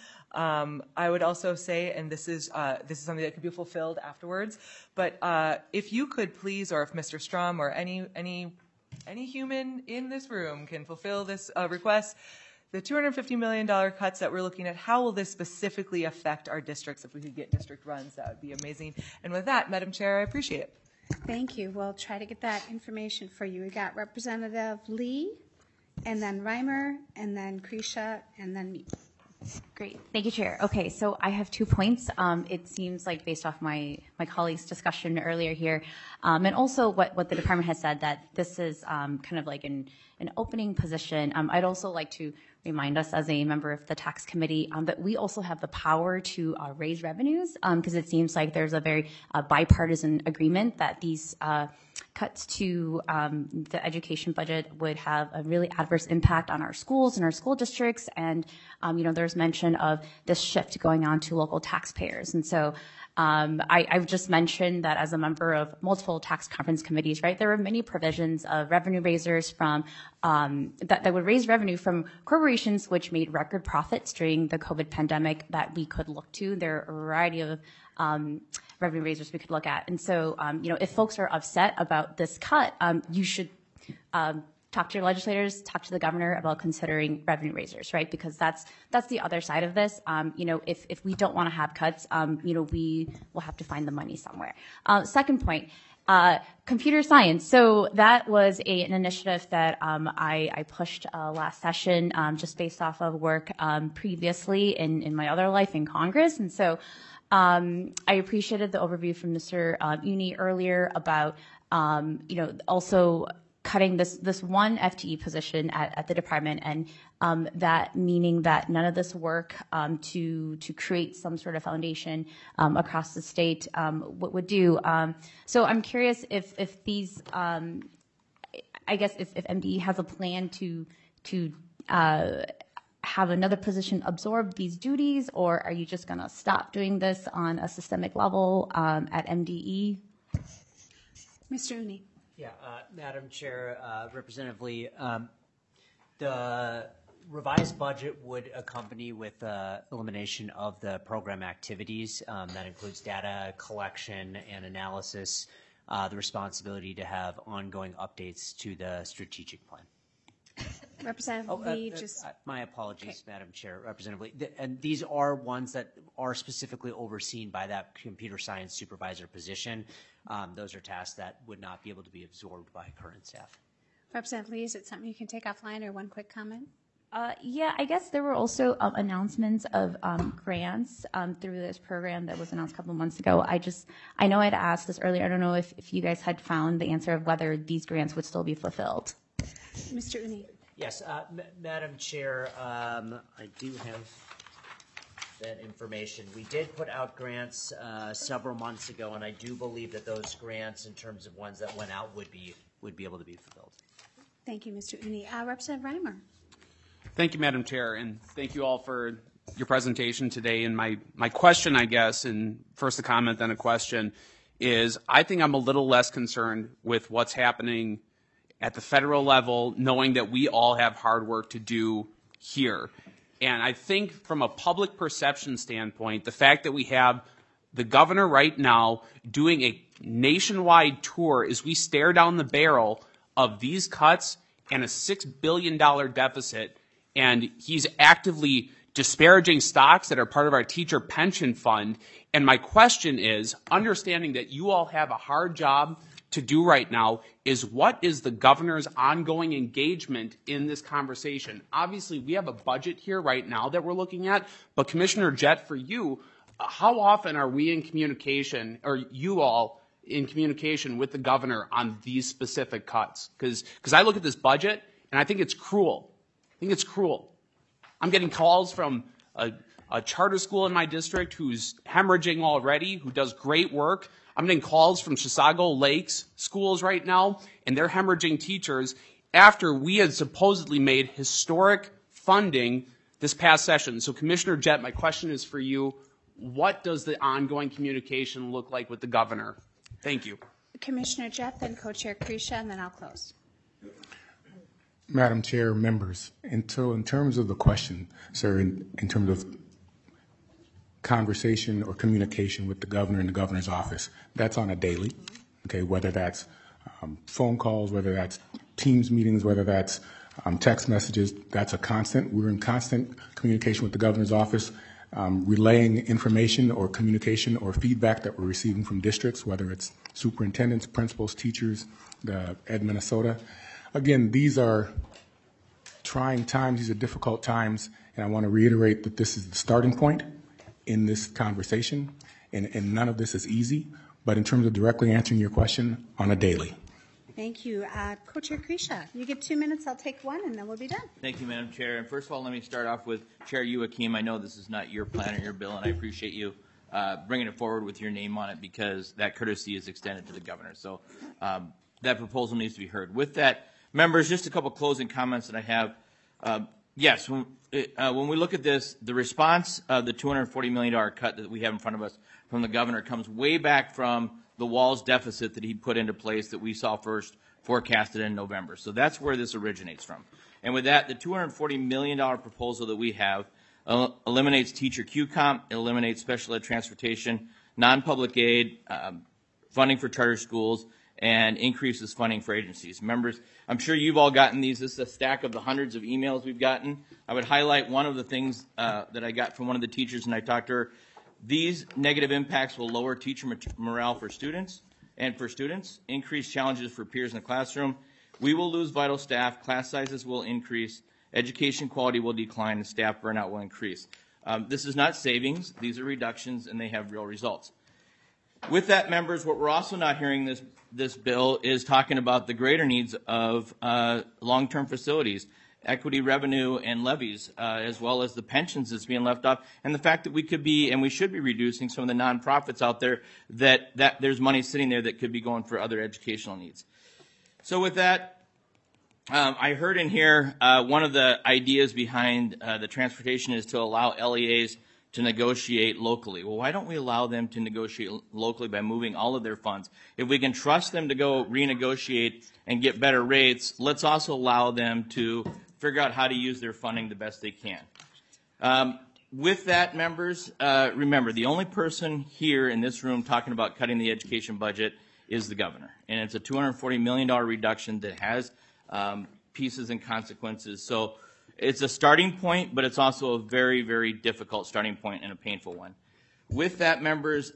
I would also say, and this is something that could be fulfilled afterwards, but if you could please, or if Mr. Strom or any human in this room can fulfill this request, the $250 million cuts that we're looking at, how will this specifically affect our districts? If we could get district runs, that would be amazing. And with that, Madam Chair, I appreciate it. Thank you. We'll try to get that information for you. We got Representative Lee, and then Reimer, and then Krisha, and then me. Great. Thank you, Chair. Okay, so I have 2 points. It seems like based off my colleague's discussion earlier here, and also what the department has said, that this is kind of like an opening position. I'd also like to remind us as a member of the tax committee that we also have the power to raise revenues, because it seems like there's a very bipartisan agreement that these cuts to the education budget would have a really adverse impact on our schools and our school districts. And, there's mention of this shift going on to local taxpayers. And so I've just mentioned that as a member of multiple tax conference committees, right, there are many provisions of revenue raisers from that would raise revenue from corporations which made record profits during the COVID pandemic that we could look to. There are a variety of revenue raisers we could look at. And so, if folks are upset about this cut, you should talk to your legislators, talk to the governor about considering revenue raisers, right? Because that's the other side of this. If we don't want to have cuts, we will have to find the money somewhere. Second point, computer science. So that was an initiative that I pushed last session, just based off of work previously in my other life in Congress. And so I appreciated the overview from Mr. Uni earlier about, also cutting this one FTE position at the department, and that meaning that none of this work to create some sort of foundation across the state would do. So I'm curious if these, I guess if MDE has a plan to have another position absorb these duties, or are you just going to stop doing this on a systemic level at MDE? Mr. Uni. Yeah, Madam Chair, Representative Lee, the revised budget would accompany with elimination of the program activities. That includes data collection and analysis, the responsibility to have ongoing updates to the strategic plan. Representative Lee, my apologies, okay. Madam Chair, Representative Lee. And these are ones that are specifically overseen by that computer science supervisor position. Those are tasks that would not be able to be absorbed by current staff. Representative Lee, is it something you can take offline, or one quick comment? Yeah, I guess there were also announcements of grants through this program that was announced a couple of months ago. I know I'd asked this earlier. I don't know if you guys had found the answer of whether these grants would still be fulfilled. Mr. Uni. Yes, Madam Chair, I do have that information. We did put out grants several months ago, and I do believe that those grants, in terms of ones that went out, would be able to be fulfilled. Thank you, Mr. Uni. Representative Reimer. Thank you, Madam Chair, and thank you all for your presentation today. And my question, I guess, and first a comment, then a question, is I think I'm a little less concerned with what's happening at the federal level, knowing that we all have hard work to do here. And I think from a public perception standpoint, the fact that we have the governor right now doing a nationwide tour as we stare down the barrel of these cuts and a $6 billion deficit, and he's actively disparaging stocks that are part of our teacher pension fund. And my question is, understanding that you all have a hard job to do right now, is what is the governor's ongoing engagement in this conversation? Obviously, we have a budget here right now that we're looking at, but Commissioner Jett, for you, how often are we in communication, or you all in communication with the governor on these specific cuts? Because I look at this budget, and I think it's cruel. I think it's cruel. I'm getting calls from a charter school in my district who's hemorrhaging already, who does great work. I'm getting calls from Chisago Lakes schools right now, and they're hemorrhaging teachers after we had supposedly made historic funding this past session. So Commissioner Jett, my question is for you. What does the ongoing communication look like with the governor? Thank you. Commissioner Jett, then Co-Chair Krisha, and then I'll close. Madam Chair, members, in terms of the question, sir, in terms of conversation or communication with the governor and the governor's office, that's on a daily, okay, whether that's phone calls, whether that's Teams meetings, whether that's text messages, that's a constant. We're in constant communication with the governor's office, relaying information or communication or feedback that we're receiving from districts, whether it's superintendents, principals, teachers, the Ed Minnesota. Again, these are trying times, these are difficult times, and I want to reiterate that this is the starting point in this conversation, and none of this is easy, but in terms of directly answering your question, on a daily. Thank you. Co-Chair Krisha, you get 2 minutes, I'll take one, and then we'll be done. Thank you, Madam Chair. And first of all, let me start off with Chair Youakim. I know this is not your plan or your bill, and I appreciate you bringing it forward with your name on it, because that courtesy is extended to the governor. So that proposal needs to be heard. With that, members, just a couple closing comments that I have. Yes, when we look at this, the response of the $240 million cut that we have in front of us from the governor comes way back from the Walls deficit that he put into place that we saw first forecasted in November. So that's where this originates from. And with that, the $240 million proposal that we have eliminates teacher QComp, it eliminates special ed transportation, non-public aid, funding for charter schools, and increases funding for agencies. Members, I'm sure you've all gotten these. This is a stack of the hundreds of emails we've gotten. I would highlight one of the things that I got from one of the teachers, and I talked to her. These negative impacts will lower teacher morale for students, increase challenges for peers in the classroom. We will lose vital staff, class sizes will increase, education quality will decline, and staff burnout will increase. This is not savings. These are reductions, and they have real results. With that, members, what we're also not hearing this bill is talking about the greater needs of long-term facilities, equity revenue and levies, as well as the pensions that's being left off, and the fact that we could be and we should be reducing some of the nonprofits out there that there's money sitting there that could be going for other educational needs. So with that, I heard in here one of the ideas behind the transportation is to allow LEAs to negotiate locally. Well, why don't we allow them to negotiate locally by moving all of their funds? If we can trust them to go renegotiate and get better rates, let's also allow them to figure out how to use their funding the best they can. With that, members, remember, the only person here in this room talking about cutting the education budget is the governor. And it's a $240 million reduction that has pieces and consequences. So it's a starting point, but it's also a very, very difficult starting point and a painful one. With that, members,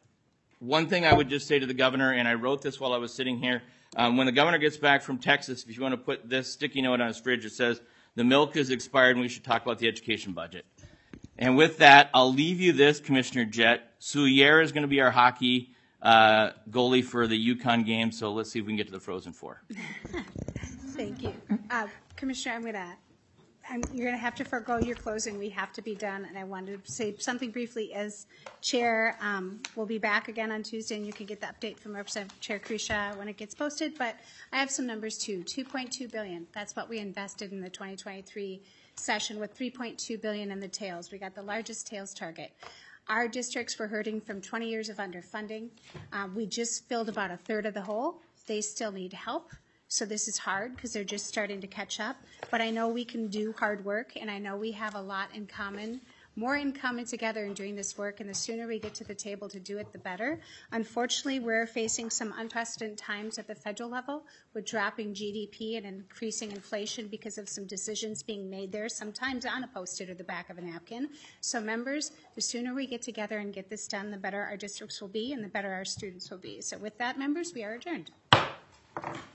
one thing I would just say to the governor, and I wrote this while I was sitting here, when the governor gets back from Texas, if you want to put this sticky note on his fridge, it says, the milk is expired and we should talk about the education budget. And with that, I'll leave you this, Commissioner Jett. Suyer is going to be our hockey goalie for the UConn game, so let's see if we can get to the Frozen Four. Thank you. Commissioner, you're going to have to forego your closing. We have to be done. And I wanted to say something briefly as chair. We'll be back again on Tuesday, and you can get the update from Representative Chair Krisha when it gets posted. But I have some numbers too. $2.2 billion. That's what we invested in the 2023 session, with $3.2 billion in the tails. We got the largest tails target. Our districts were hurting from 20 years of underfunding. We just filled about a third of the hole. They still need help. So this is hard because they're just starting to catch up. But I know we can do hard work, and I know we have a lot in common, more in common together in doing this work, and the sooner we get to the table to do it, the better. Unfortunately, we're facing some unprecedented times at the federal level with dropping GDP and increasing inflation because of some decisions being made there, sometimes on a Post-it or the back of a napkin. So members, the sooner we get together and get this done, the better our districts will be and the better our students will be. So with that, members, we are adjourned.